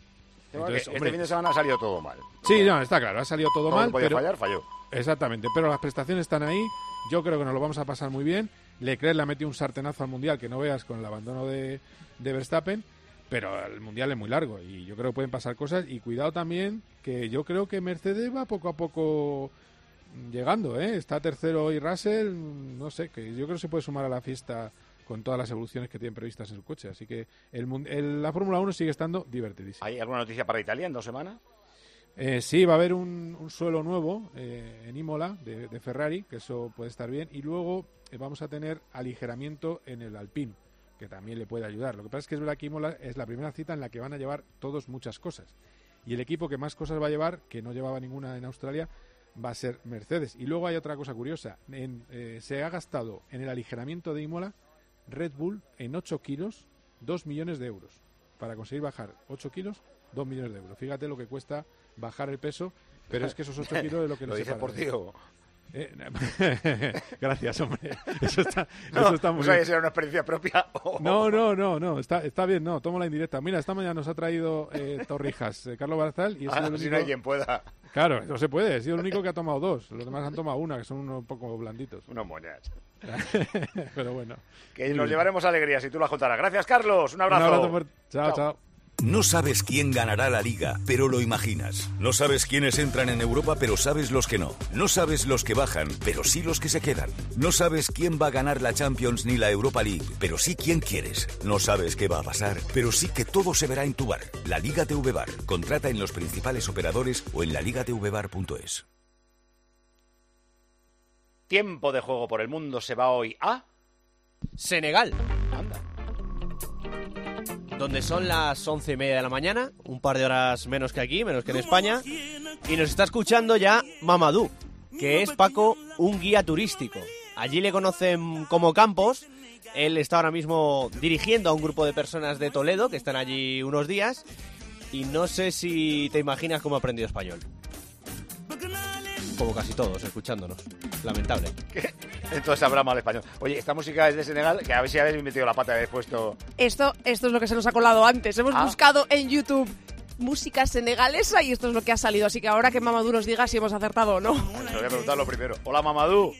Entonces, este hombre, fin de semana ha salido todo mal. Sí, no, está claro, ha salido todo, Todo mal. lo que podía pero... fallar, falló. Exactamente, pero las prestaciones están ahí. Yo creo que nos lo vamos a pasar muy bien. Leclerc le ha metido un sartenazo al Mundial que no veas con el abandono de, de Verstappen, pero el Mundial es muy largo y yo creo que pueden pasar cosas. Y cuidado también, que yo creo que Mercedes va poco a poco llegando, ¿eh? Está tercero hoy Russell, no sé, que yo creo que se puede sumar a la fiesta con todas las evoluciones que tienen previstas en su coche. Así que el, el, la Fórmula uno sigue estando divertidísima. ¿Hay alguna noticia para Italia en dos semanas? Eh, sí, va a haber un, un suelo nuevo eh, en Imola de, de Ferrari, que eso puede estar bien. Y luego eh, vamos a tener aligeramiento en el Alpine, que también le puede ayudar. Lo que pasa es que es verdad que Imola es la primera cita en la que van a llevar todos muchas cosas. Y el equipo que más cosas va a llevar, que no llevaba ninguna en Australia, va a ser Mercedes. Y luego hay otra cosa curiosa. En, eh, se ha gastado en el aligeramiento de Imola Red Bull en ocho kilos dos millones de euros. Para conseguir bajar ocho kilos, dos millones de euros. Fíjate lo que cuesta bajar el peso, pero es que esos ocho kilos es lo que Lo nos dice separa. por ti o... Eh, Gracias, hombre. Eso está, No, eso está muy o sea, bien. que será una experiencia propia. No, no, no, no, está, está bien, no, tomo la indirecta. Mira, esta mañana nos ha traído eh, Torrijas, eh, Carlos Barzal, y he Ah, sido el si único... no hay quien pueda. Claro, no se puede, he sido el único que ha tomado dos, los demás han tomado una, que son unos poco blanditos. Unos moñas. Pero bueno. Que Muy nos bien. llevaremos alegrías si tú las contarás. Gracias, Carlos. Un abrazo. Un abrazo fuerte. Chao, chao. Chao. No sabes quién ganará la Liga, pero lo imaginas. No sabes quiénes entran en Europa, pero sabes los que no. No sabes los que bajan, pero sí los que se quedan. No sabes quién va a ganar la Champions ni la Europa League, pero sí quién quieres. No sabes qué va a pasar, pero sí que todo se verá en tu bar. La Liga T V Bar. Contrata en los principales operadores o en la liga t v bar punto es. Tiempo de juego por el mundo se va hoy a... Senegal. Anda. Donde son las once y media de la mañana, un par de horas menos que aquí, menos que en España, y nos está escuchando ya Mamadou, que es, Paco, un guía turístico. Allí le conocen como Campos. Él está ahora mismo dirigiendo a un grupo de personas de Toledo que están allí unos días, y no sé si te imaginas cómo ha aprendido español. Como casi todos, escuchándonos. Lamentable. ¿Qué? Entonces habrá mal español. Oye, esta música es de Senegal, que a ver si habéis metido la pata y habéis puesto... Esto, esto es lo que se nos ha colado antes. Hemos Ah. buscado en YouTube música senegalesa y esto es lo que ha salido. Así que ahora que Mamadou nos diga si hemos acertado o no. Te voy a preguntar lo primero. Hola, Mamadou.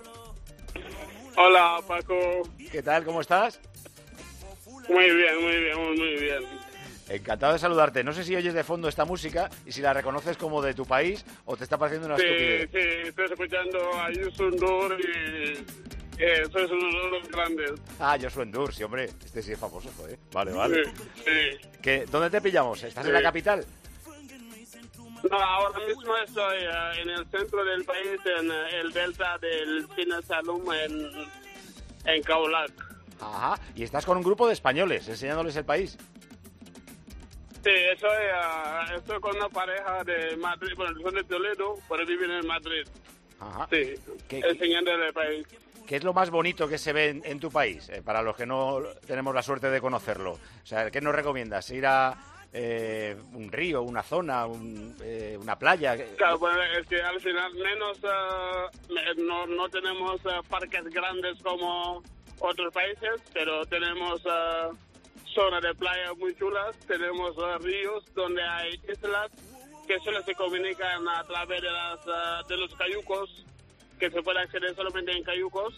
Hola, Paco. ¿Qué tal? ¿Cómo estás? Muy bien, muy bien, muy, muy bien. Encantado de saludarte. No sé si oyes de fondo esta música y si la reconoces como de tu país o te está pareciendo una Sí, estupidez. sí, estoy escuchando a Youssou N'Dour y eh, sois uno de los grandes. Ah, Joshua Endur, sí, hombre. Este sí es famoso, joder. Vale, vale. Sí, sí. ¿Qué, ¿Dónde te pillamos? ¿Estás en Sí. la capital? No, ahora mismo estoy eh, en el centro del país, en eh, el delta del Sina Salum, en, en Kaolack. Ajá. Y estás con un grupo de españoles enseñándoles el país. Sí, estoy, uh, estoy con una pareja de Madrid, bueno, son de Toledo, pero viven en Madrid. Ajá. Sí, ¿Qué, enseñando el país. ¿Qué es lo más bonito que se ve en, en tu país? Eh, para los que no tenemos la suerte de conocerlo. O sea, ¿qué nos recomiendas? ¿Ir a eh, un río, una zona, un, eh, una playa? Claro, pues es que al final menos uh, me- no, no tenemos uh, parques grandes como otros países, pero tenemos uh, zonas de playa muy chulas, tenemos uh, ríos donde hay islas que solo se comunican a través de, las, uh, de los cayucos, que se puede acceder solamente en cayucos,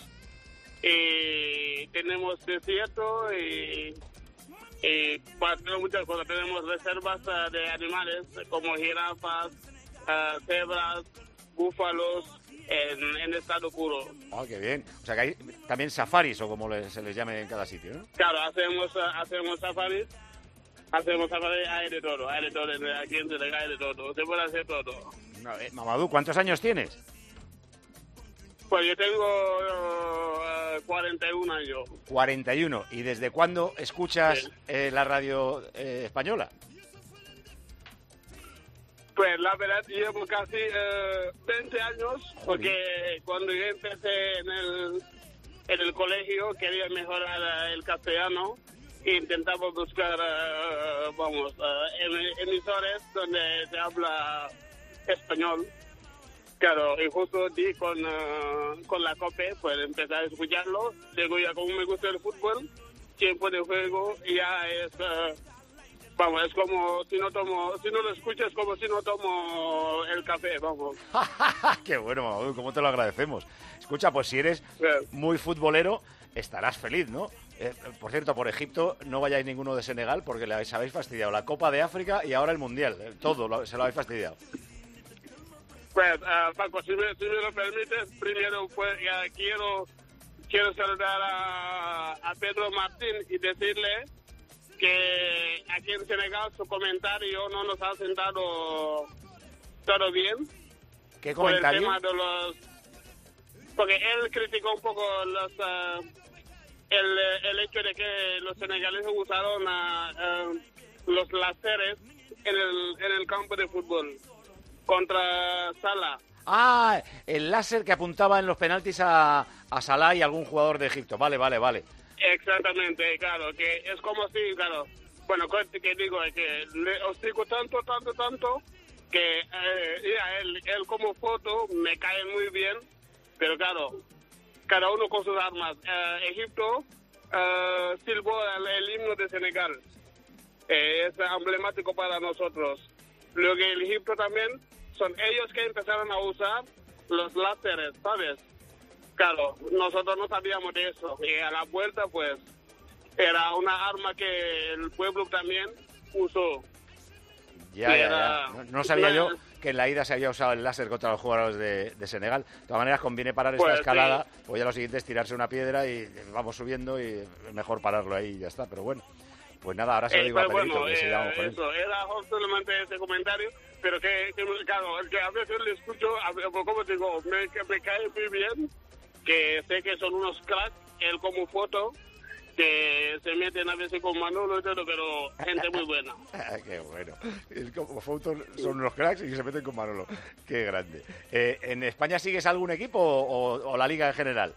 y tenemos desierto y... Y bueno, tenemos muchas cosas, tenemos reservas uh, de animales como jirafas, uh, cebras, búfalos en, en estado puro. Ah, qué bien. O sea, que hay también safaris o como le- se les llame en cada sitio, ¿no? Claro, hacemos, uh, hacemos safaris, hacemos safaris, hay de todo, hay de todo, aquí en Senegal hay de todo, se puede hacer todo. No, eh, Mamadou, ¿cuántos años tienes? Pues yo tengo uh, cuarenta y un años. cuarenta y uno. ¿Y desde cuándo escuchas eh, la radio eh, española? Pues la verdad llevo casi eh, veinte años, porque cuando yo empecé en el, en el colegio quería mejorar eh, el castellano e intentaba buscar, eh, vamos, eh, em- emisores donde se habla español. Claro, y justo di con, eh, con la COPE, pues empecé a escucharlo. Luego ya como me gusta el fútbol, tiempo de juego ya es... eh, vamos, es como si no tomo, si no lo escuchas, como si no tomo el café, vamos. Qué bueno, Mamadou, cómo te lo agradecemos. Escucha, pues si eres muy futbolero, estarás feliz, ¿no? Eh, por cierto, por Egipto no vayáis ninguno de Senegal porque les habéis fastidiado la Copa de África y ahora el Mundial. Eh, todo lo, se lo habéis fastidiado. Pues, uh, Paco, si me, si me lo permites, primero pues ya quiero quiero saludar a, a Pedro Martín y decirle que aquí en Senegal su comentario no nos ha sentado todo bien. ¿Qué Por comentario? el tema de los... Porque él criticó un poco los, uh, el, el hecho de que los senegaleses usaron uh, uh, los láseres en el, en el campo de fútbol contra Salah. Ah, el láser que apuntaba en los penaltis a, a Salah y algún jugador de Egipto. Vale, vale, vale. Exactamente, claro, que es como si, claro, bueno, que digo, que le os digo tanto, tanto, tanto, que eh, ya, él, él como foto me cae muy bien, pero claro, cada uno con sus armas. Eh, Egipto eh, silbó el, el himno de Senegal, eh, es emblemático para nosotros. Luego que el Egipto también, son ellos que empezaron a usar los láseres, ¿sabes? Claro, nosotros no sabíamos de eso. Y a la vuelta, pues, era una arma que el pueblo también usó. Ya, ya, Era- ya. No, no sabía no, yo que en la ida se había usado el láser contra los jugadores de, de Senegal. De todas maneras, conviene parar esta Pues, escalada, pues ya lo siguiente es tirarse una piedra y vamos subiendo y es mejor pararlo ahí y ya está. Pero bueno, pues nada, ahora se lo Eh, digo a pero Pedrito, bueno, que sigamos eh, con él. eso, era solamente ese comentario, pero que, que, claro, el que a veces le escucho, a- como digo, me, que me cae muy bien, que sé que son unos cracks, él como foto, que se meten a veces con Manolo y todo, pero gente muy buena. Ah, qué bueno. Es como fotos son unos cracks y que se meten con Manolo. Qué grande. Eh, ¿En España sigues algún equipo o, o la liga en general?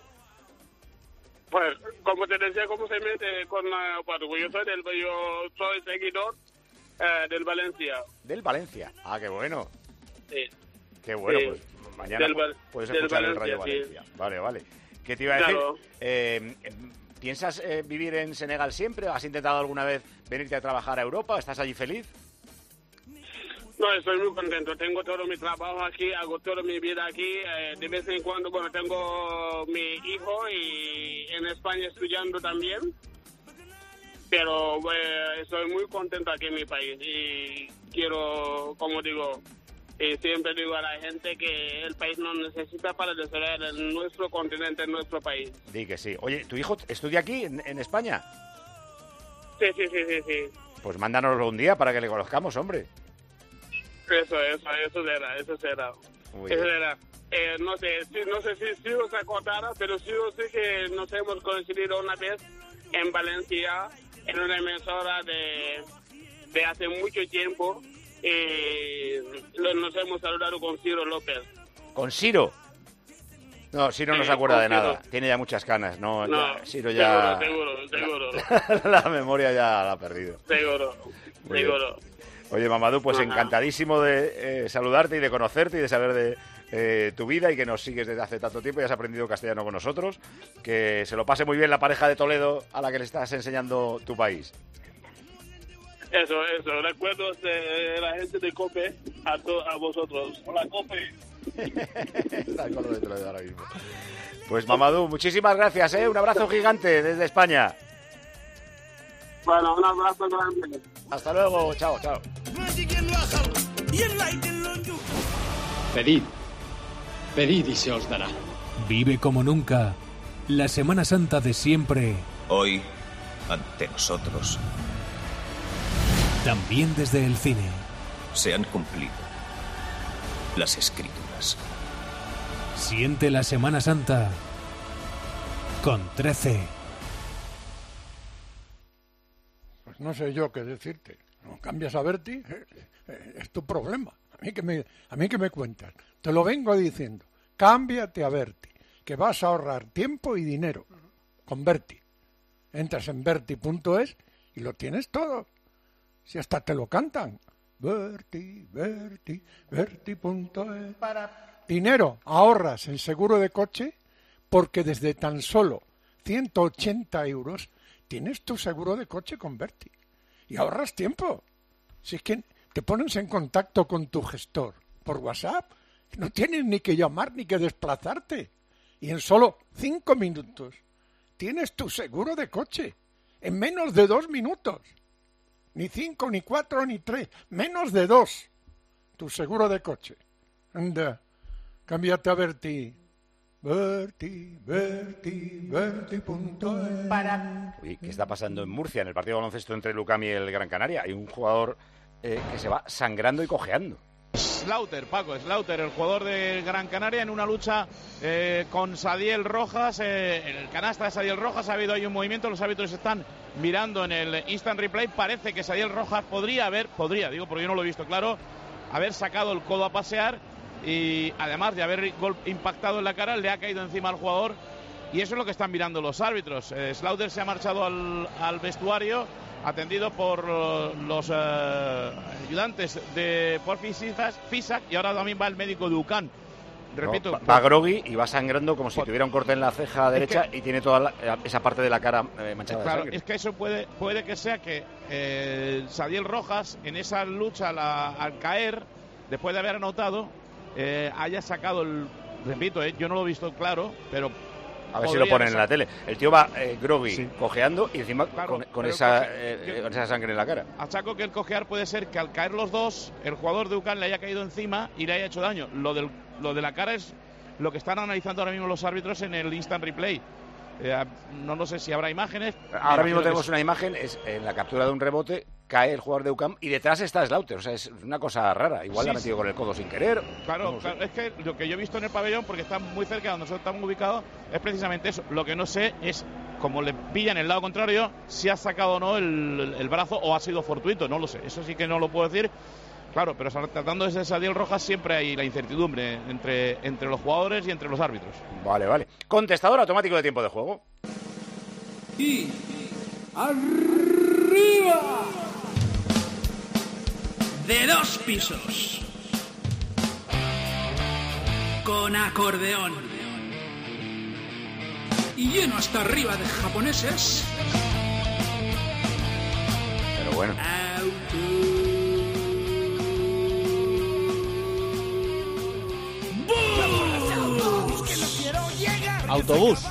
Pues, como te decía, cómo se mete con la... Bueno, yo soy, del, yo soy seguidor eh, del Valencia. Del Valencia. Ah, qué bueno. Sí. Qué bueno, Sí. pues mañana Del pu- Val- puedes del escuchar el Valencia, Rayo sí. Valencia. Vale, vale. ¿Qué te iba a Claro. decir? Eh, ¿Piensas eh, vivir en Senegal siempre? ¿Has intentado alguna vez venirte a trabajar a Europa? ¿Estás allí feliz? No, estoy muy contento. Tengo todo mi trabajo aquí, hago toda mi vida aquí. Eh, de vez en cuando, bueno, tengo mi hijo y en España estudiando también. Pero eh, estoy muy contento aquí en mi país y quiero, como digo, y siempre digo a la gente que el país nos necesita para desarrollar el- nuestro continente, nuestro país. Di que sí. Oye, ¿tu hijo estudia aquí, en, en España? Sí, sí, sí, sí, sí. Pues mándanoslo un día para que le conozcamos, hombre. Eso, eso, eso será, eso será. Muy Eso bien. será. Eh, no sé, sí, no sé si, si os acordara, pero sí o sí que nos hemos coincidido una vez en Valencia, en una emisora de, de hace mucho tiempo, y lo- nos hemos saludado con Ciro López. ¿Con Siro? No, Siro no Sí, se acuerda de con Ciro. nada. Tiene ya muchas canas. No, No, ya, Siro ya... seguro, seguro, seguro, la memoria ya la ha perdido. seguro, Muy bien. seguro. Oye, Mamadou, pues Ajá. encantadísimo de eh, saludarte y de conocerte y de saber de eh, tu vida y que nos sigues desde hace tanto tiempo y has aprendido castellano con nosotros. Que se lo pase muy bien la pareja de Toledo a la que le estás enseñando tu país. Eso, eso, recuerdos de la gente de COPE a, to- a vosotros. Hola, COPE. Está el gordo de Toledo ahora mismo. Pues Mamadou, muchísimas gracias, ¿eh? Un abrazo gigante desde España. Bueno, un abrazo grande. Hasta luego, chao, chao. Pedid, pedid y se os dará. Vive como nunca la Semana Santa de siempre, Hoy, ante nosotros, también desde el cine. se han cumplido las escrituras. Siente la Semana Santa con trece. Pues no sé yo qué decirte. No cambias a Berti, eh, eh, es tu problema. A mí que me, a mí que me cuentas. Te lo vengo diciendo. Cámbiate a Berti, que vas a ahorrar tiempo y dinero con Berti. Entras en berti punto es y lo tienes todo. Si hasta te lo cantan. Berti, Berti, berti punto es. Dinero, ahorras en seguro de coche porque desde tan solo ciento ochenta euros tienes tu seguro de coche con Berti. y ahorras tiempo. Si es que te pones en contacto con tu gestor por WhatsApp, no tienes ni que llamar ni que desplazarte. Y en solo cinco minutos tienes tu seguro de coche. En menos de dos minutos. Ni cinco, ni cuatro, ni tres. Menos de dos. Tu seguro de coche. Anda, cámbiate a Berti. Berti, Berti, Berti punto es. Para... Uy, ¿qué está pasando en Murcia en el partido de baloncesto entre Lucam y el Gran Canaria? Hay un jugador eh, que se va sangrando y cojeando. Slaughter, Paco, Slaughter, el jugador del Gran Canaria, en una lucha eh, con Sadiel Rojas. Eh, en el canasta de Sadiel Rojas ha habido ahí un movimiento, los árbitros están mirando en el instant replay. Parece que Sadiel Rojas podría haber, podría, digo porque yo no lo he visto claro, haber sacado el codo a pasear y además de haber gol impactado en la cara, le ha caído encima al jugador y eso es lo que están mirando los árbitros. Eh, Slaughter se ha marchado al, al vestuario, atendido por uh, los uh, ayudantes de por Fisac y ahora también va el médico de UCAN. Repito, no, va, va groggy y va en como si por, tuviera un corte en la ceja derecha que, y tiene toda la, esa parte de la cara eh, manchada claro, de sangre. Es que eso puede puede que sea que eh, Sadiel Rojas en esa lucha la, al caer, después de haber anotado, eh, haya sacado el... Repito, eh, yo no lo he visto claro, pero... A ver si lo ponen en la tele. El tío va eh, groggy, sí. cojeando y encima claro, con, con, esa, coge, eh, con esa sangre en la cara. Achaco que el cojear puede ser que al caer los dos, el jugador de UCAN le haya caído encima y le haya hecho daño. Lo, del, lo de la cara es lo que están analizando ahora mismo los árbitros en el instant replay. Eh, no lo sé si habrá imágenes. Ahora mismo tenemos una imagen, es en la captura de un rebote, cae el jugador de UCAM y detrás está Slaughter. O sea, es una cosa rara. Igual sí, la ha metido sí. con el codo sin querer. Claro, claro, es que lo que yo he visto en el pabellón, porque está muy cerca de donde nosotros estamos ubicados, es precisamente eso. Lo que no sé es, como le pillan el lado contrario, si ha sacado o no el, el brazo o ha sido fortuito. No lo sé. Eso sí que no lo puedo decir. Claro, pero tratando de Sadiel Rojas siempre hay la incertidumbre entre, entre los jugadores y entre los árbitros. Vale, vale. Contestador automático de tiempo de juego. Y arriba de dos pisos con acordeón y lleno hasta arriba de japoneses. Pero bueno. Autobús.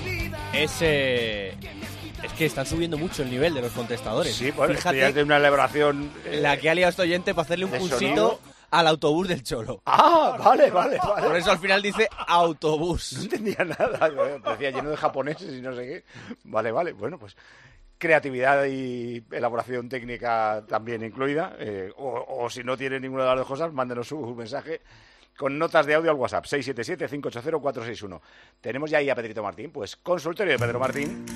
Ese... Es que están subiendo mucho el nivel de los contestadores. Sí, bueno, fíjate ya de una elaboración... Eh, la que ha liado este oyente para hacerle un pulsito al autobús del Cholo. Ah, vale, vale, vale. Por eso al final dice autobús. No entendía nada. Decía lleno de japoneses y no sé qué. Vale, vale. Bueno, pues creatividad y elaboración técnica también incluida. Eh, o, o si no tiene ninguna de las dos cosas, mándenos un mensaje con notas de audio al WhatsApp seis siete siete, cinco ocho cero, cuatro seis uno. Tenemos ya ahí a Pedrito Martín, pues consultorio de Pedro Martín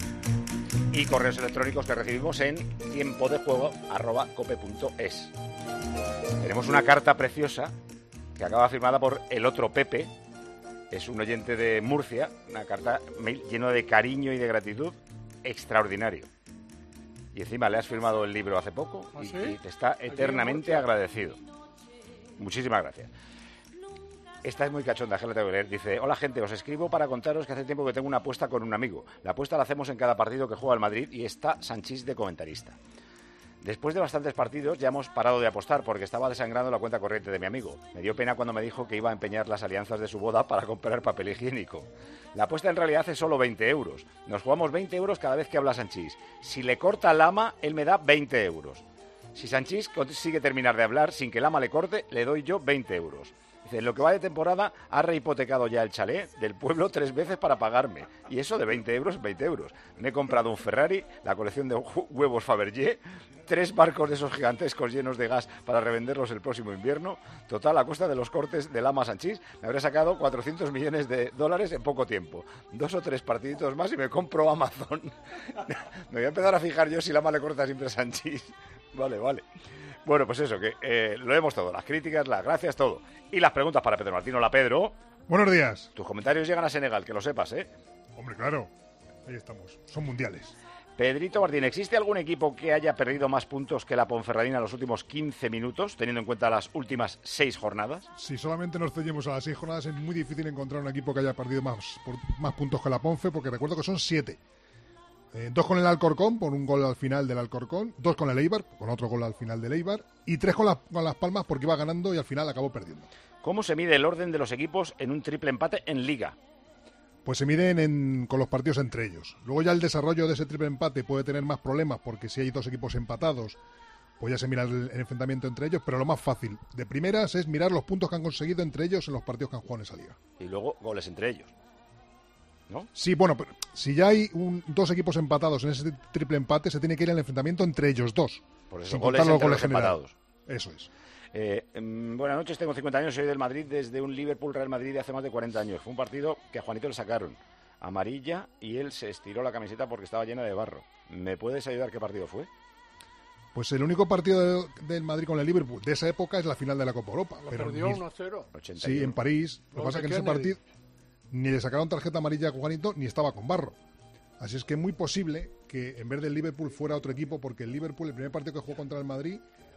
y correos electrónicos que recibimos en tiempo de juego arroba cope punto es. Tenemos una carta preciosa que acaba firmada por el otro Pepe, es un oyente de Murcia, una carta mail lleno de cariño y de gratitud extraordinario. Y encima le has firmado el libro hace poco y, ¿sí? y te está eternamente agradecido. Muchísimas gracias. Esta es muy cachonda, que la tengo que leer. Dice: hola gente, os escribo para contaros que hace tiempo que tengo una apuesta con un amigo. La apuesta la hacemos en cada partido que juega el Madrid y está Sanchís de comentarista. Después de bastantes partidos ya hemos parado de apostar porque estaba desangrando la cuenta corriente de mi amigo. Me dio pena cuando me dijo que iba a empeñar las alianzas de su boda para comprar papel higiénico. La apuesta en realidad es solo veinte euros. Nos jugamos veinte euros cada vez que habla Sanchís. Si le corta Lama, él me da veinte euros. Si Sanchís consigue terminar de hablar sin que Lama le corte, le doy yo veinte euros. Dice: en lo que va de temporada ha rehipotecado ya el chalet del pueblo tres veces para pagarme. Y eso de veinte euros, veinte euros. Me he comprado un Ferrari, la colección de huevos Fabergé, tres barcos de esos gigantescos llenos de gas para revenderlos el próximo invierno. Total, a costa de los cortes de Lama Sanchís, me habré sacado cuatrocientos millones de dólares en poco tiempo. Dos o tres partiditos más y me compro Amazon. Me voy a empezar a fijar yo si Lama le corta siempre a Sanchís. Vale, vale. Bueno, pues eso, que eh, lo vemos todo. Las críticas, las gracias, todo. Y las preguntas para Pedro Martín. Hola, Pedro. Buenos días. Tus comentarios llegan a Senegal, que lo sepas, ¿eh? Hombre, claro. Ahí estamos. Son mundiales. Pedrito Martín, ¿existe algún equipo que haya perdido más puntos que la Ponferradina en los últimos quince minutos, teniendo en cuenta las últimas seis jornadas? Si solamente nos ceñimos a las seis jornadas, es muy difícil encontrar un equipo que haya perdido más, por, más puntos que la Ponfe, porque recuerdo que son siete. Eh, dos con el Alcorcón, por un gol al final del Alcorcón. Dos con el Eibar, con otro gol al final del Eibar. Y tres con, la, con Las Palmas porque iba ganando y al final acabó perdiendo. ¿Cómo se mide el orden de los equipos en un triple empate en Liga? Pues se miden en, con los partidos entre ellos. Luego ya el desarrollo de ese triple empate puede tener más problemas porque si hay dos equipos empatados, pues ya se mira el, el enfrentamiento entre ellos, pero lo más fácil de primeras es mirar los puntos que han conseguido entre ellos en los partidos que han jugado en esa liga. Y luego goles entre ellos, ¿no? Sí, bueno, pero si ya hay un, dos equipos empatados en ese triple empate, se tiene que ir al enfrentamiento entre ellos dos. Por eso sin goles contar los entre goles los generados. empatados. Eso es. Eh, mm, buenas noches, tengo cincuenta años, soy del Madrid desde un Liverpool-Real Madrid de hace más de cuarenta años. Fue un partido que a Juanito le sacaron amarilla y él se estiró la camiseta porque estaba llena de barro. ¿Me puedes ayudar qué partido fue? Pues el único partido de, del Madrid con el Liverpool de esa época es la final de la Copa Europa. Lo pero perdió ni- uno a cero. Sí, en París. Lo que pasa es que en ese Kennedy. partido ni le sacaron tarjeta amarilla a Juanito ni estaba con barro. Así es que es muy posible que en vez del Liverpool fuera otro equipo, porque el Liverpool, el primer partido que jugó contra el Madrid,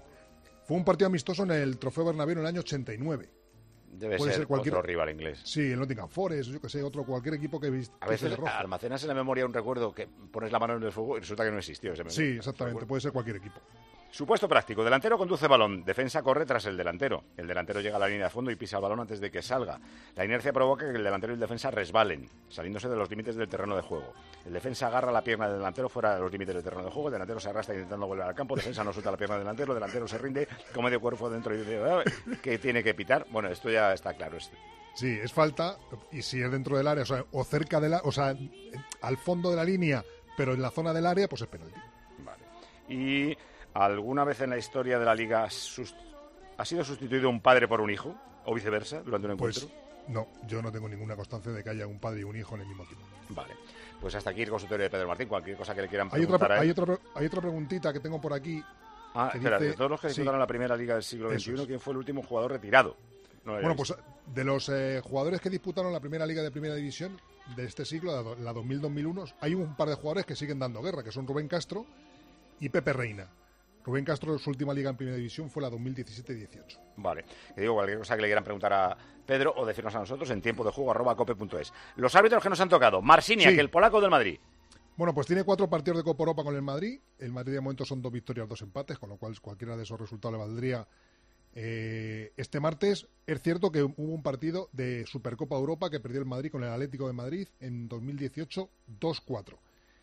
fue un partido amistoso en el Trofeo Bernabéu en el año ochenta y nueve. Debe Puede ser, ser cualquier otro rival inglés. Sí, el Nottingham Forest, yo que sé, otro cualquier equipo que viste A veces de rojo. almacenas en la memoria un recuerdo que pones la mano en el fuego y resulta que no existió ese Sí, exactamente, puede ser cualquier equipo. Supuesto práctico. Delantero conduce balón. Defensa corre tras el delantero. El delantero llega a la línea de fondo y pisa el balón antes de que salga. La inercia provoca que el delantero y el defensa resbalen, saliéndose de los límites del terreno de juego. El defensa agarra la pierna del delantero fuera de los límites del terreno de juego. El delantero se arrastra intentando volver al campo. El defensa no suelta la pierna del delantero. El delantero se rinde con medio cuerpo dentro y dice que tiene que pitar. Bueno, esto ya está claro. Este. Sí, es falta, y si es dentro del área, o sea, o cerca de la, o sea, al fondo de la línea, pero en la zona del área, pues es penalti. Vale. Y ¿alguna vez en la historia de la Liga sus- ha sido sustituido un padre por un hijo? ¿O viceversa durante un encuentro? Pues no, yo no tengo ninguna constancia de que haya un padre y un hijo en el mismo equipo. Vale. Pues hasta aquí el consultorio de Pedro Martín. Cualquier cosa que le quieran Hay preguntar otra, a él. hay, otra, hay otra preguntita que tengo por aquí. Ah, que espera, dice- de todos los que sí. disputaron la primera Liga del siglo Eso veintiuno, es. ¿quién fue el último jugador retirado? No lo Bueno, había pues de los eh, jugadores que disputaron la primera liga de primera división de este siglo, la, do- la dos mil dos mil uno, hay un par de jugadores que siguen dando guerra, que son Rubén Castro y Pepe Reina. Rubén Castro, su última liga en primera división fue la dos mil diecisiete dieciocho. Vale. Que digo, cualquier cosa que le quieran preguntar a Pedro o decirnos a nosotros en tiempo de juego arroba cope punto es. Los árbitros que nos han tocado. Marciniak, Sí. el polaco del Madrid. Bueno, pues tiene cuatro partidos de Copa Europa con el Madrid. El Madrid de momento son dos victorias, dos empates, con lo cual cualquiera de esos resultados le valdría eh, este martes. Es cierto que hubo un partido de Supercopa Europa que perdió el Madrid con el Atlético de Madrid en dos mil dieciocho dos cuatro.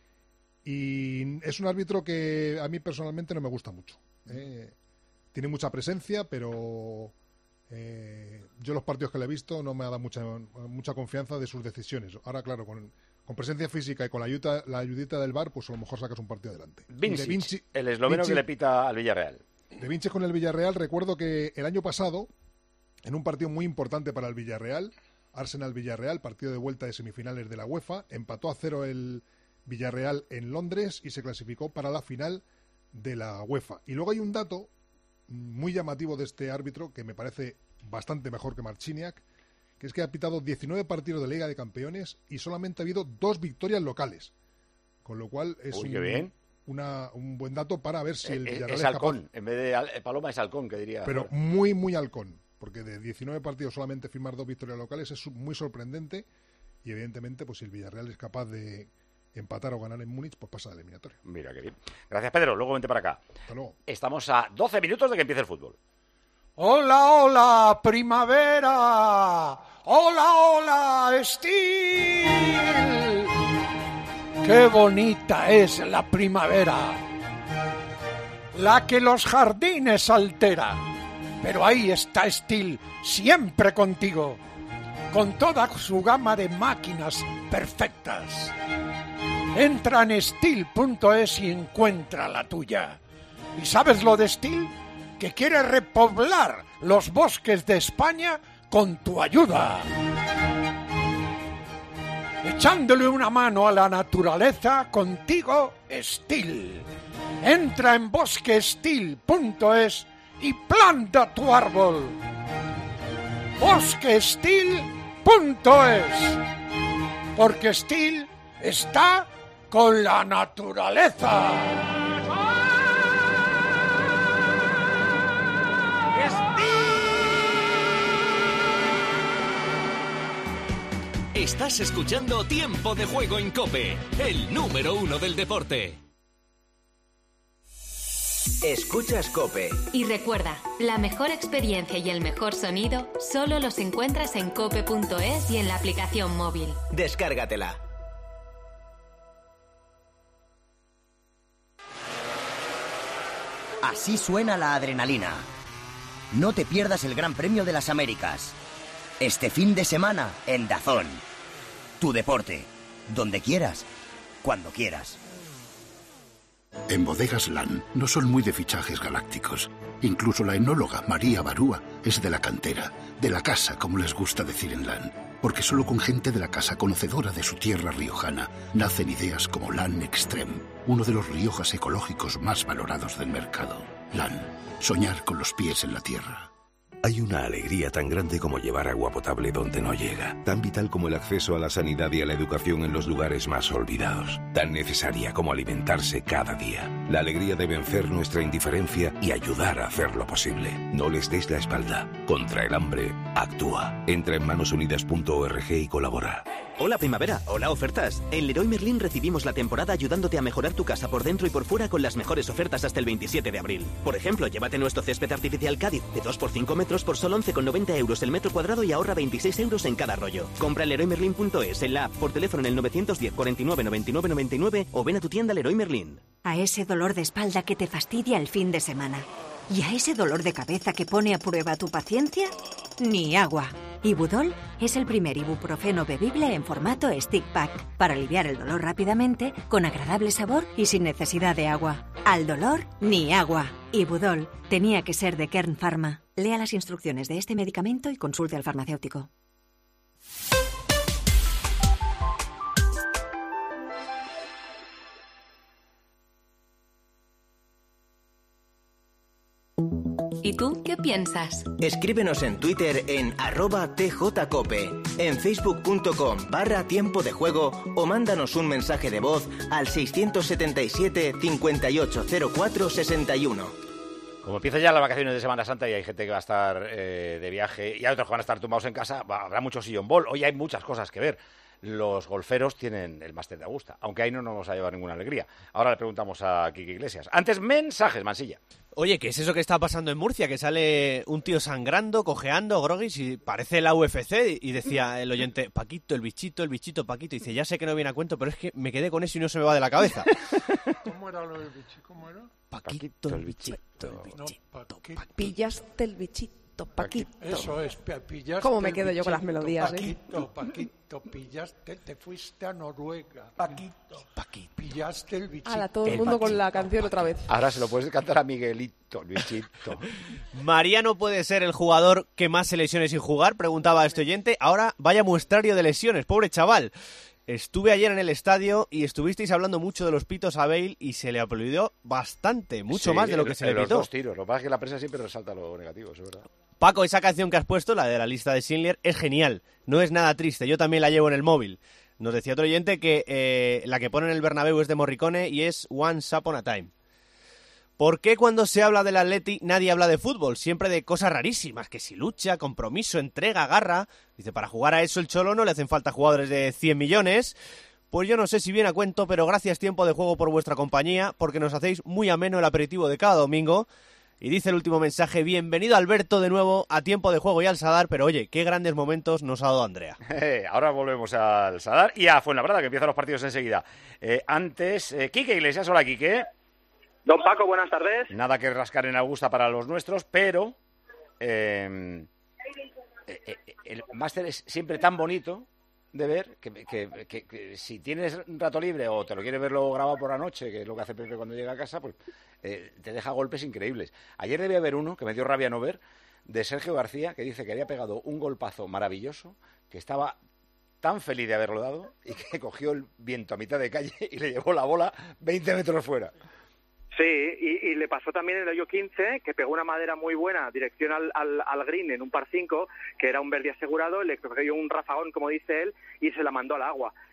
Y es un árbitro que a mí personalmente no me gusta mucho. eh. Tiene mucha presencia, pero eh, yo los partidos que le he visto no me ha dado mucha, mucha confianza de sus decisiones. Ahora, claro, con, con presencia física y con la ayuda, la ayudita del V A R, pues a lo mejor sacas un partido adelante. Y de Vincic, Vinci- el esloveno Vinci- que le pita al Villarreal. de Vinci con el Villarreal, recuerdo que el año pasado, en un partido muy importante para el Villarreal, Arsenal-Villarreal, partido de vuelta de semifinales de la UEFA, empató a cero el Villarreal en Londres y se clasificó para la final de la UEFA. Y luego hay un dato muy llamativo de este árbitro que me parece bastante mejor que Marciniak, que es que ha pitado diecinueve partidos de Liga de Campeones y solamente ha habido dos victorias locales. Con lo cual es Uy, un, qué bien. una- un buen dato para ver si el Eh, Villarreal es es capaz- halcón. En vez de al- eh, paloma es halcón, que diría. pero muy, muy halcón, porque de diecinueve partidos solamente firmar dos victorias locales es su- muy sorprendente y evidentemente pues si el Villarreal es capaz de empatar o ganar en Múnich, pues pasa a la eliminatoria. Mira, qué bien. Gracias, Pedro. Luego vente para acá. Hasta luego. Estamos a doce minutos de que empiece el fútbol. Hola, hola, primavera. Hola, hola, Steel. Qué bonita es la primavera. La que los jardines altera. Pero ahí está Steel, siempre contigo. Con toda su gama de máquinas perfectas. Entra en steel punto es y encuentra la tuya. ¿Y sabes lo de Steel? Que quiere repoblar los bosques de España con tu ayuda. Echándole una mano a la naturaleza, contigo, Steel. Entra en bosque steel punto es y planta tu árbol. bosque steel punto es. Porque Steel está con la naturaleza. Estás escuchando Tiempo de Juego en COPE, el número uno del deporte. Escuchas COPE. Y recuerda, la mejor experiencia y el mejor sonido solo los encuentras en cope punto es y en la aplicación móvil. Descárgatela. Así suena la adrenalina. No te pierdas el Gran Premio de las Américas. Este fin de semana en DAZN. Tu deporte. Donde quieras. Cuando quieras. En Bodegas LAN no son muy de fichajes galácticos. Incluso la enóloga María Barúa es de la cantera, de la casa, como les gusta decir en LAN. Porque solo con gente de la casa conocedora de su tierra riojana nacen ideas como LAN Extreme, uno de los Riojas ecológicos más valorados del mercado. LAN, soñar con los pies en la tierra. Hay una alegría tan grande como llevar agua potable donde no llega, tan vital como el acceso a la sanidad y a la educación en los lugares más olvidados, tan necesaria como alimentarse cada día. La alegría de vencer nuestra indiferencia y ayudar a hacerlo posible. No les des la espalda. Contra el hambre, actúa. Entra en manos unidas punto org y colabora. Hola primavera, hola ofertas. En Leroy Merlin recibimos la temporada ayudándote a mejorar tu casa por dentro y por fuera con las mejores ofertas hasta el veintisiete de abril. Por ejemplo, llévate nuestro césped artificial Cádiz de dos por cinco metros por solo once con noventa euros el metro cuadrado y ahorra veintiséis euros en cada rollo. Compra en leroy merlin punto es, en la app, por teléfono en el novecientos diez, cuarenta y nueve, noventa y nueve, noventa y nueve o ven a tu tienda Leroy Merlin. A ese dolor de espalda que te fastidia el fin de semana. ¿Y a ese dolor de cabeza que pone a prueba tu paciencia? Ni agua. Ibudol es el primer ibuprofeno bebible en formato stick pack para aliviar el dolor rápidamente, con agradable sabor y sin necesidad de agua. Al dolor, ni agua. Ibudol tenía que ser de Kern Pharma. Lea las instrucciones de este medicamento y consulte al farmacéutico. ¿Y tú qué piensas? Escríbenos en Twitter en arroba tjcope, en facebook punto com barra tiempo de juego o mándanos un mensaje de voz al seiscientos setenta y siete, cincuenta y ocho cero cuatro, sesenta y uno. Como empiezan ya las vacaciones de Semana Santa y hay gente que va a estar eh, de viaje y hay otros que van a estar tumbados en casa, va, habrá mucho sillón ball. Hoy hay muchas cosas que ver. Los golferos tienen el máster de Augusta, aunque ahí no nos va a llevar ninguna alegría. Ahora le preguntamos a Quique Iglesias. Antes, mensajes, Mansilla. Oye, ¿qué es eso que está pasando en Murcia? Que sale un tío sangrando, cojeando, groguis, y parece la U F C. Y decía el oyente, Paquito, el bichito, el bichito, Paquito. Y dice, ya sé que no viene a cuento, pero es que me quedé con eso y no se me va de la cabeza. ¿Cómo era lo del bichito? ¿Cómo era? Paquito, el bichito. No, Paquito. Pillaste el bichito, Paquito. Eso es, pillaste. ¿Cómo me quedo yo con las melodías? Paquito, eh? Paquito, pillaste, te fuiste a Noruega. Paquito, Paquito. Pillaste el bichito. Ala, todo el mundo con la canción otra vez. Ahora se lo puedes cantar a Miguelito, el bichito. Mariano puede ser el jugador que más se lesione sin jugar, preguntaba este oyente. Ahora vaya muestrario de lesiones, pobre chaval. Estuve ayer en el estadio y estuvisteis hablando mucho de los pitos a Bale y se le aplaudió bastante, mucho Sí, más de lo que se le los pitó. dos tiros. Lo que pasa es que la prensa siempre resalta lo negativo, eso es verdad. Paco, esa canción que has puesto, la de la lista de Schindler, es genial. No es nada triste, yo también la llevo en el móvil. Nos decía otro oyente que eh, la que pone en el Bernabéu es de Morricone y es Once Upon a Time. ¿Por qué cuando se habla del Atleti nadie habla de fútbol? Siempre de cosas rarísimas, que si lucha, compromiso, entrega, garra. Dice, para jugar a eso el Cholo no le hacen falta jugadores de cien millones. Pues yo no sé si viene a cuento, pero gracias Tiempo de Juego por vuestra compañía, porque nos hacéis muy ameno el aperitivo de cada domingo. Y dice el último mensaje, bienvenido Alberto de nuevo a Tiempo de Juego y al Sadar, pero oye, qué grandes momentos nos ha dado Andrea. Eh, ahora volvemos al Sadar y a Fuenlabrada, que empiezan los partidos enseguida. Eh, antes, eh, Quique Iglesias, hola Quique. Don Paco, buenas tardes. Nada que rascar en Augusta para los nuestros, pero eh, eh, eh, el máster es siempre tan bonito de ver que, que, que, que si tienes un rato libre o te lo quieres verlo grabado por la noche, que es lo que hace Pepe cuando llega a casa, pues eh, te deja golpes increíbles. Ayer debía haber uno, que me dio rabia no ver, de Sergio García, que dice que había pegado un golpazo maravilloso, que estaba tan feliz de haberlo dado y que cogió el viento a mitad de calle y le llevó la bola veinte metros fuera. Sí, y, y le pasó también en el hoyo quince, que pegó una madera muy buena, dirección al, al, al green en un par cinco, que era un verde asegurado, le cogió un rafagón, como dice él, y se la mandó al agua.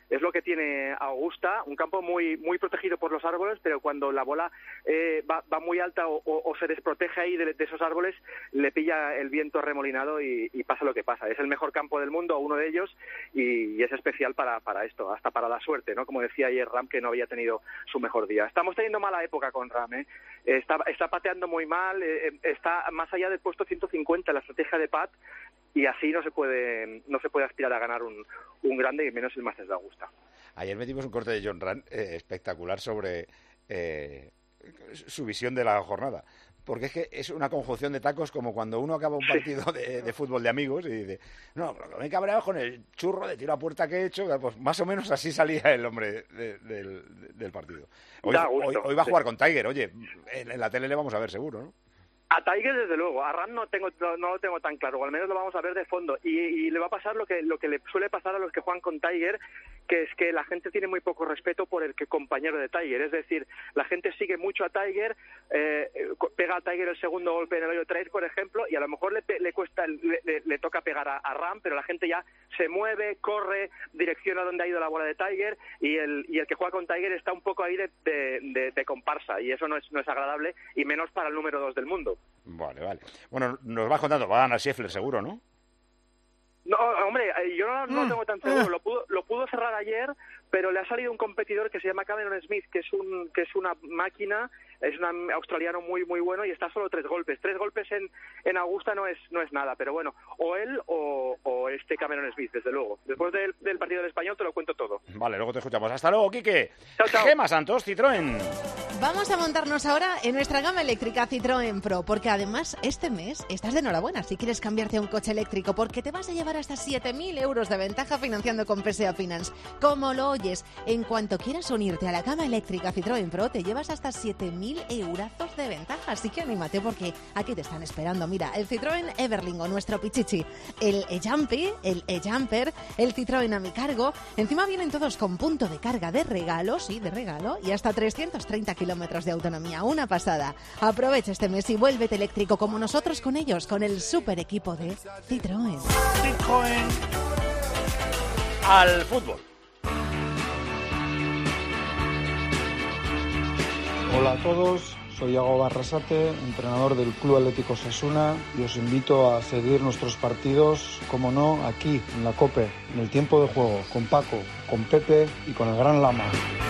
es lo que tiene Augusta, un campo muy muy protegido por los árboles, pero cuando la bola eh, va, va muy alta o, o, o se desprotege ahí de, de esos árboles, le pilla el viento remolinado y, y pasa lo que pasa. Es el mejor campo del mundo, uno de ellos, y, y es especial para, para esto, hasta para la suerte, ¿no? Como decía ayer Ram, que no había tenido su mejor día. Estamos teniendo mala época con Ram, ¿eh? Está, está pateando muy mal, eh, está más allá del puesto ciento cincuenta en la estrategia de Pat, y así no se puede no se puede aspirar a ganar un, un grande, y menos el Masters de Augusta. Ayer metimos un corte de John Ram eh, espectacular sobre eh, su visión de la jornada, porque es que es una conjunción de tacos como cuando uno acaba un partido de, de fútbol de amigos y dice, no, pero que me he cabreado con el churro de tiro a puerta que he hecho. Pues más o menos así salía el hombre de, de, del, del partido. Hoy, hoy, hoy va a jugar sí. con Tiger, oye, en, en la tele le vamos a ver seguro, ¿no? A Tiger, desde luego. A Ram no tengo no, no lo tengo tan claro, o al menos lo vamos a ver de fondo. Y, y le va a pasar lo que lo que le suele pasar a los que juegan con Tiger, que es que la gente tiene muy poco respeto por el que compañero de Tiger. Es decir, la gente sigue mucho a Tiger, eh, pega a Tiger el segundo golpe en el hoyo tres, por ejemplo, y a lo mejor le, le cuesta le, le, le toca pegar a, a Ram, pero la gente ya se mueve, corre, direcciona donde ha ido la bola de Tiger, y el y el que juega con Tiger está un poco ahí de, de, de, de comparsa, y eso no es no es agradable, y menos para el número dos del mundo. Vale, vale. Bueno, nos vas contando, va a ganar Scheffler seguro, ¿no? No, hombre, yo no, no tengo tan seguro. Lo pudo, lo pudo cerrar ayer, pero le ha salido un competidor que se llama Cameron Smith, que es un que es una máquina, es un australiano muy muy bueno, y está solo tres golpes. Tres golpes en, en Augusta no es no es nada, pero bueno, o él o, o este Cameron Smith, desde luego. Después del, del partido del Español te lo cuento todo. Vale, luego te escuchamos. Hasta luego, Quique. Chao, chao. Gema Santos, Citroën. Vamos a montarnos ahora en nuestra gama eléctrica Citroën Pro, porque además este mes estás de enhorabuena si quieres cambiarte a un coche eléctrico, porque te vas a llevar hasta siete mil euros de ventaja financiando con P S A Finance. Como lo oyes, en cuanto quieras unirte a la gama eléctrica Citroën Pro, te llevas hasta siete mil eurazos de ventaja. Así que anímate, porque aquí te están esperando. Mira, el Citroën Everling o nuestro Pichichi, el E-Jumpy, el E-Jumper, el Citroën a mi cargo. Encima vienen todos con punto de carga de regalo, sí, de regalo, y hasta trescientos treinta kilómetros de autonomía. Una pasada. Aprovecha este mes y vuélvete eléctrico como nosotros con ellos, con el super equipo de Citroën. Citroën al fútbol. Hola a todos, soy Iago Barrasate, entrenador del Club Atlético Osasuna, y os invito a seguir nuestros partidos, como no, aquí, en la COPE, en el tiempo de juego, con Paco, con Pepe y con el Gran Lama.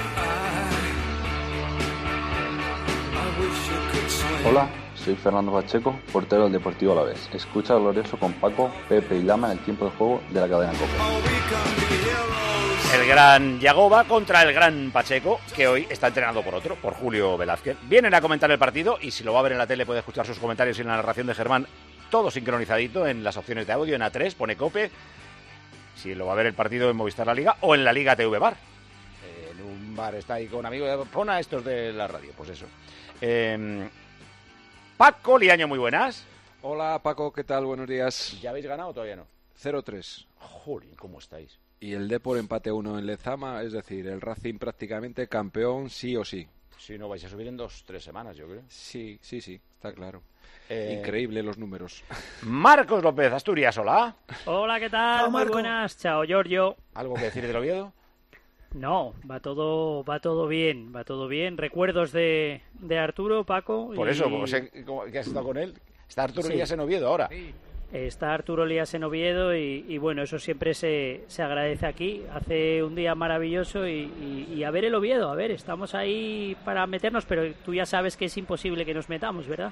Hola, soy Fernando Pacheco, portero del Deportivo Alavés. Escucha a Glorioso con Paco, Pepe y Lama en el tiempo de juego de la cadena COPE. El gran Yagoba contra el gran Pacheco, que hoy está entrenado por otro, por Julio Velázquez. Vienen a comentar el partido, y si lo va a ver en la tele puede escuchar sus comentarios y en la narración de Germán, todo sincronizadito en las opciones de audio, en A tres, pone COPE. Si lo va a ver el partido en Movistar La Liga o en la Liga T V Bar. En un bar está ahí con amigos, pon a estos de la radio, pues eso. Eh, Paco Liaño, muy buenas. Hola Paco, ¿qué tal? Buenos días. ¿Ya habéis ganado o todavía no? cero tres. Jolín, ¿cómo estáis? Y el Depor empate uno en Lezama, es decir, el Racing prácticamente campeón sí o sí. Sí, no vais a subir en dos, tres semanas, yo creo. Sí, sí, sí, está claro. Eh... Increíble los números. Marcos López, Asturias, hola. Hola, ¿qué tal? Chao, muy buenas, chao, Giorgio. ¿Algo que decir del Oviedo? No, va todo va todo bien, va todo bien. Recuerdos de, de Arturo, Paco. Por y... eso, como sé que has estado con él. Está Arturo sí. Elías en Oviedo ahora. Está Arturo Elías en Oviedo y, y bueno, eso siempre se, se agradece aquí. Hace un día maravilloso y, y, y a ver el Oviedo, a ver, estamos ahí para meternos, pero tú ya sabes que es imposible que nos metamos, ¿verdad?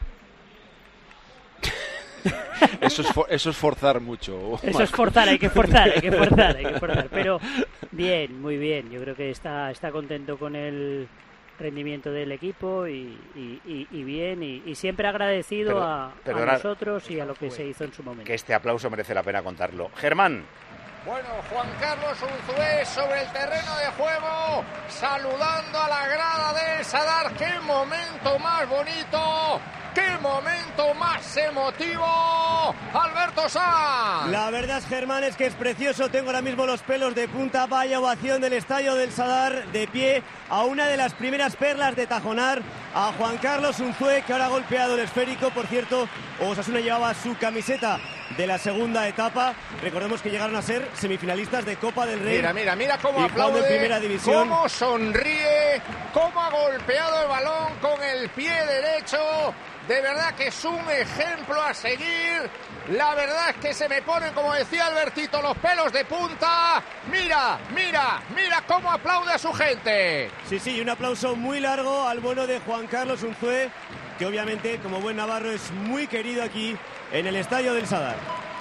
Eso es, for, eso es forzar mucho. Eso es forzar, hay que forzar, hay que forzar, hay que forzar. Pero bien, muy bien. Yo creo que está, está contento con el rendimiento del equipo y, y, y, y bien. Y, y siempre agradecido Pero, a, a nosotros y a lo que se hizo en su momento. Que este aplauso merece la pena contarlo. Germán. Bueno, Juan Carlos Unzué sobre el terreno de juego, saludando a la grada del Sadar. ¡Qué momento más bonito! ¡Qué momento más emotivo! ¡Alberto Sanz! La verdad, Germán, es que es precioso. Tengo ahora mismo los pelos de punta. Vaya ovación del estadio del Sadar, de pie a una de las primeras perlas de Tajonar, a Juan Carlos Unzué, que ahora ha golpeado el esférico. Por cierto, Osasuna llevaba su camiseta de la segunda etapa. Recordemos que llegaron a ser semifinalistas de Copa del Rey. Mira, mira, mira cómo y aplaude, en primera división. cómo sonríe, cómo ha golpeado el balón con el pie derecho. De verdad que es un ejemplo a seguir. La verdad es que se me ponen, como decía Albertito, los pelos de punta. Mira, mira, mira cómo aplaude a su gente. Sí, sí, y un aplauso muy largo al bueno de Juan Carlos Unzué, que obviamente, como buen navarro, es muy querido aquí en el Estadio del Sadar.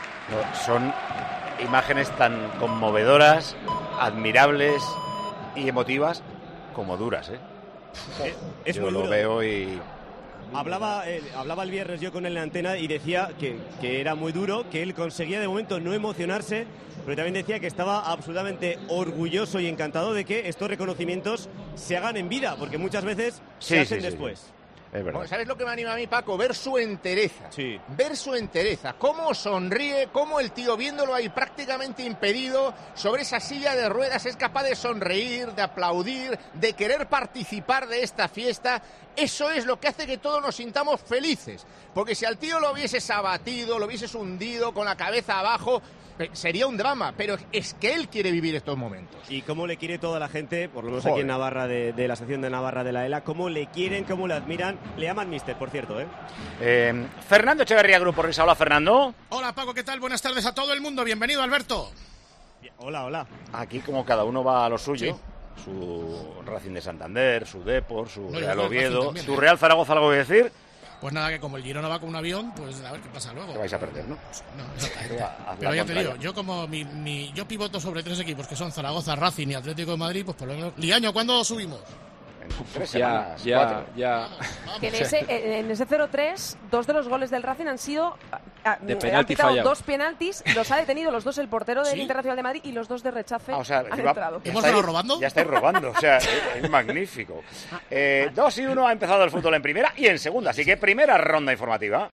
Son imágenes tan conmovedoras, admirables y emotivas como duras, ¿eh? Es, es Yo muy lo duro. veo y... Hablaba, eh, hablaba el viernes yo con él en la antena y decía que, que era muy duro, que él conseguía de momento no emocionarse, pero también decía que estaba absolutamente orgulloso y encantado de que estos reconocimientos se hagan en vida, porque muchas veces Sí, se hacen sí, sí, después. sí. Es verdad. Bueno, ¿sabes lo que me anima a mí, Paco? Ver su entereza. Sí. Ver su entereza. Cómo sonríe, cómo el tío, viéndolo ahí prácticamente impedido, sobre esa silla de ruedas, es capaz de sonreír, de aplaudir, de querer participar de esta fiesta. Eso es lo que hace que todos nos sintamos felices. Porque si al tío lo hubieses abatido, lo hubieses hundido con la cabeza abajo, sería un drama. Pero es que él quiere vivir estos momentos. Y cómo le quiere toda la gente, por lo menos Joder. aquí en Navarra, de, de la sección de Navarra de la E L A, cómo le quieren, cómo le admiran. Le llaman Mister, por cierto, ¿eh? Eh, Fernando Echeverría, Grupo Risa. Hola, Fernando. Hola, Paco, ¿qué tal? Buenas tardes a todo el mundo. Bienvenido, Alberto. Hola, hola. Aquí como cada uno va a lo suyo. Sí. Su Racing de Santander, su Depor, su No, Real yo Oviedo. también, ¿Tu ¿eh? Real Zaragoza algo que decir? Pues nada, que como el Girona va con un avión, pues a ver qué pasa luego. Que vais a perder, ¿no? No, exactamente. Haz la Pero ya te contraria. digo, yo como mi, mi, yo pivoto sobre tres equipos que son Zaragoza, Racing y Atlético de Madrid, pues por lo menos... Liaño, ¿cuándo subimos? Tres Ya, semanas, ya, cuatro. ya. Que en ese, en ese cero tres, dos de los goles del Racing han sido... ah, De han penalti pitado fallado. dos penaltis, los ha detenido los dos el portero del ¿Sí? Internacional de Madrid y los dos de rechace Ah, o sea, han iba- entrado. ya ¿Hemos estáis- estado robando? Ya estáis robando, o sea, es, es magnífico. Eh, dos y uno ha empezado el fútbol en primera y en segunda, así que primera ronda informativa.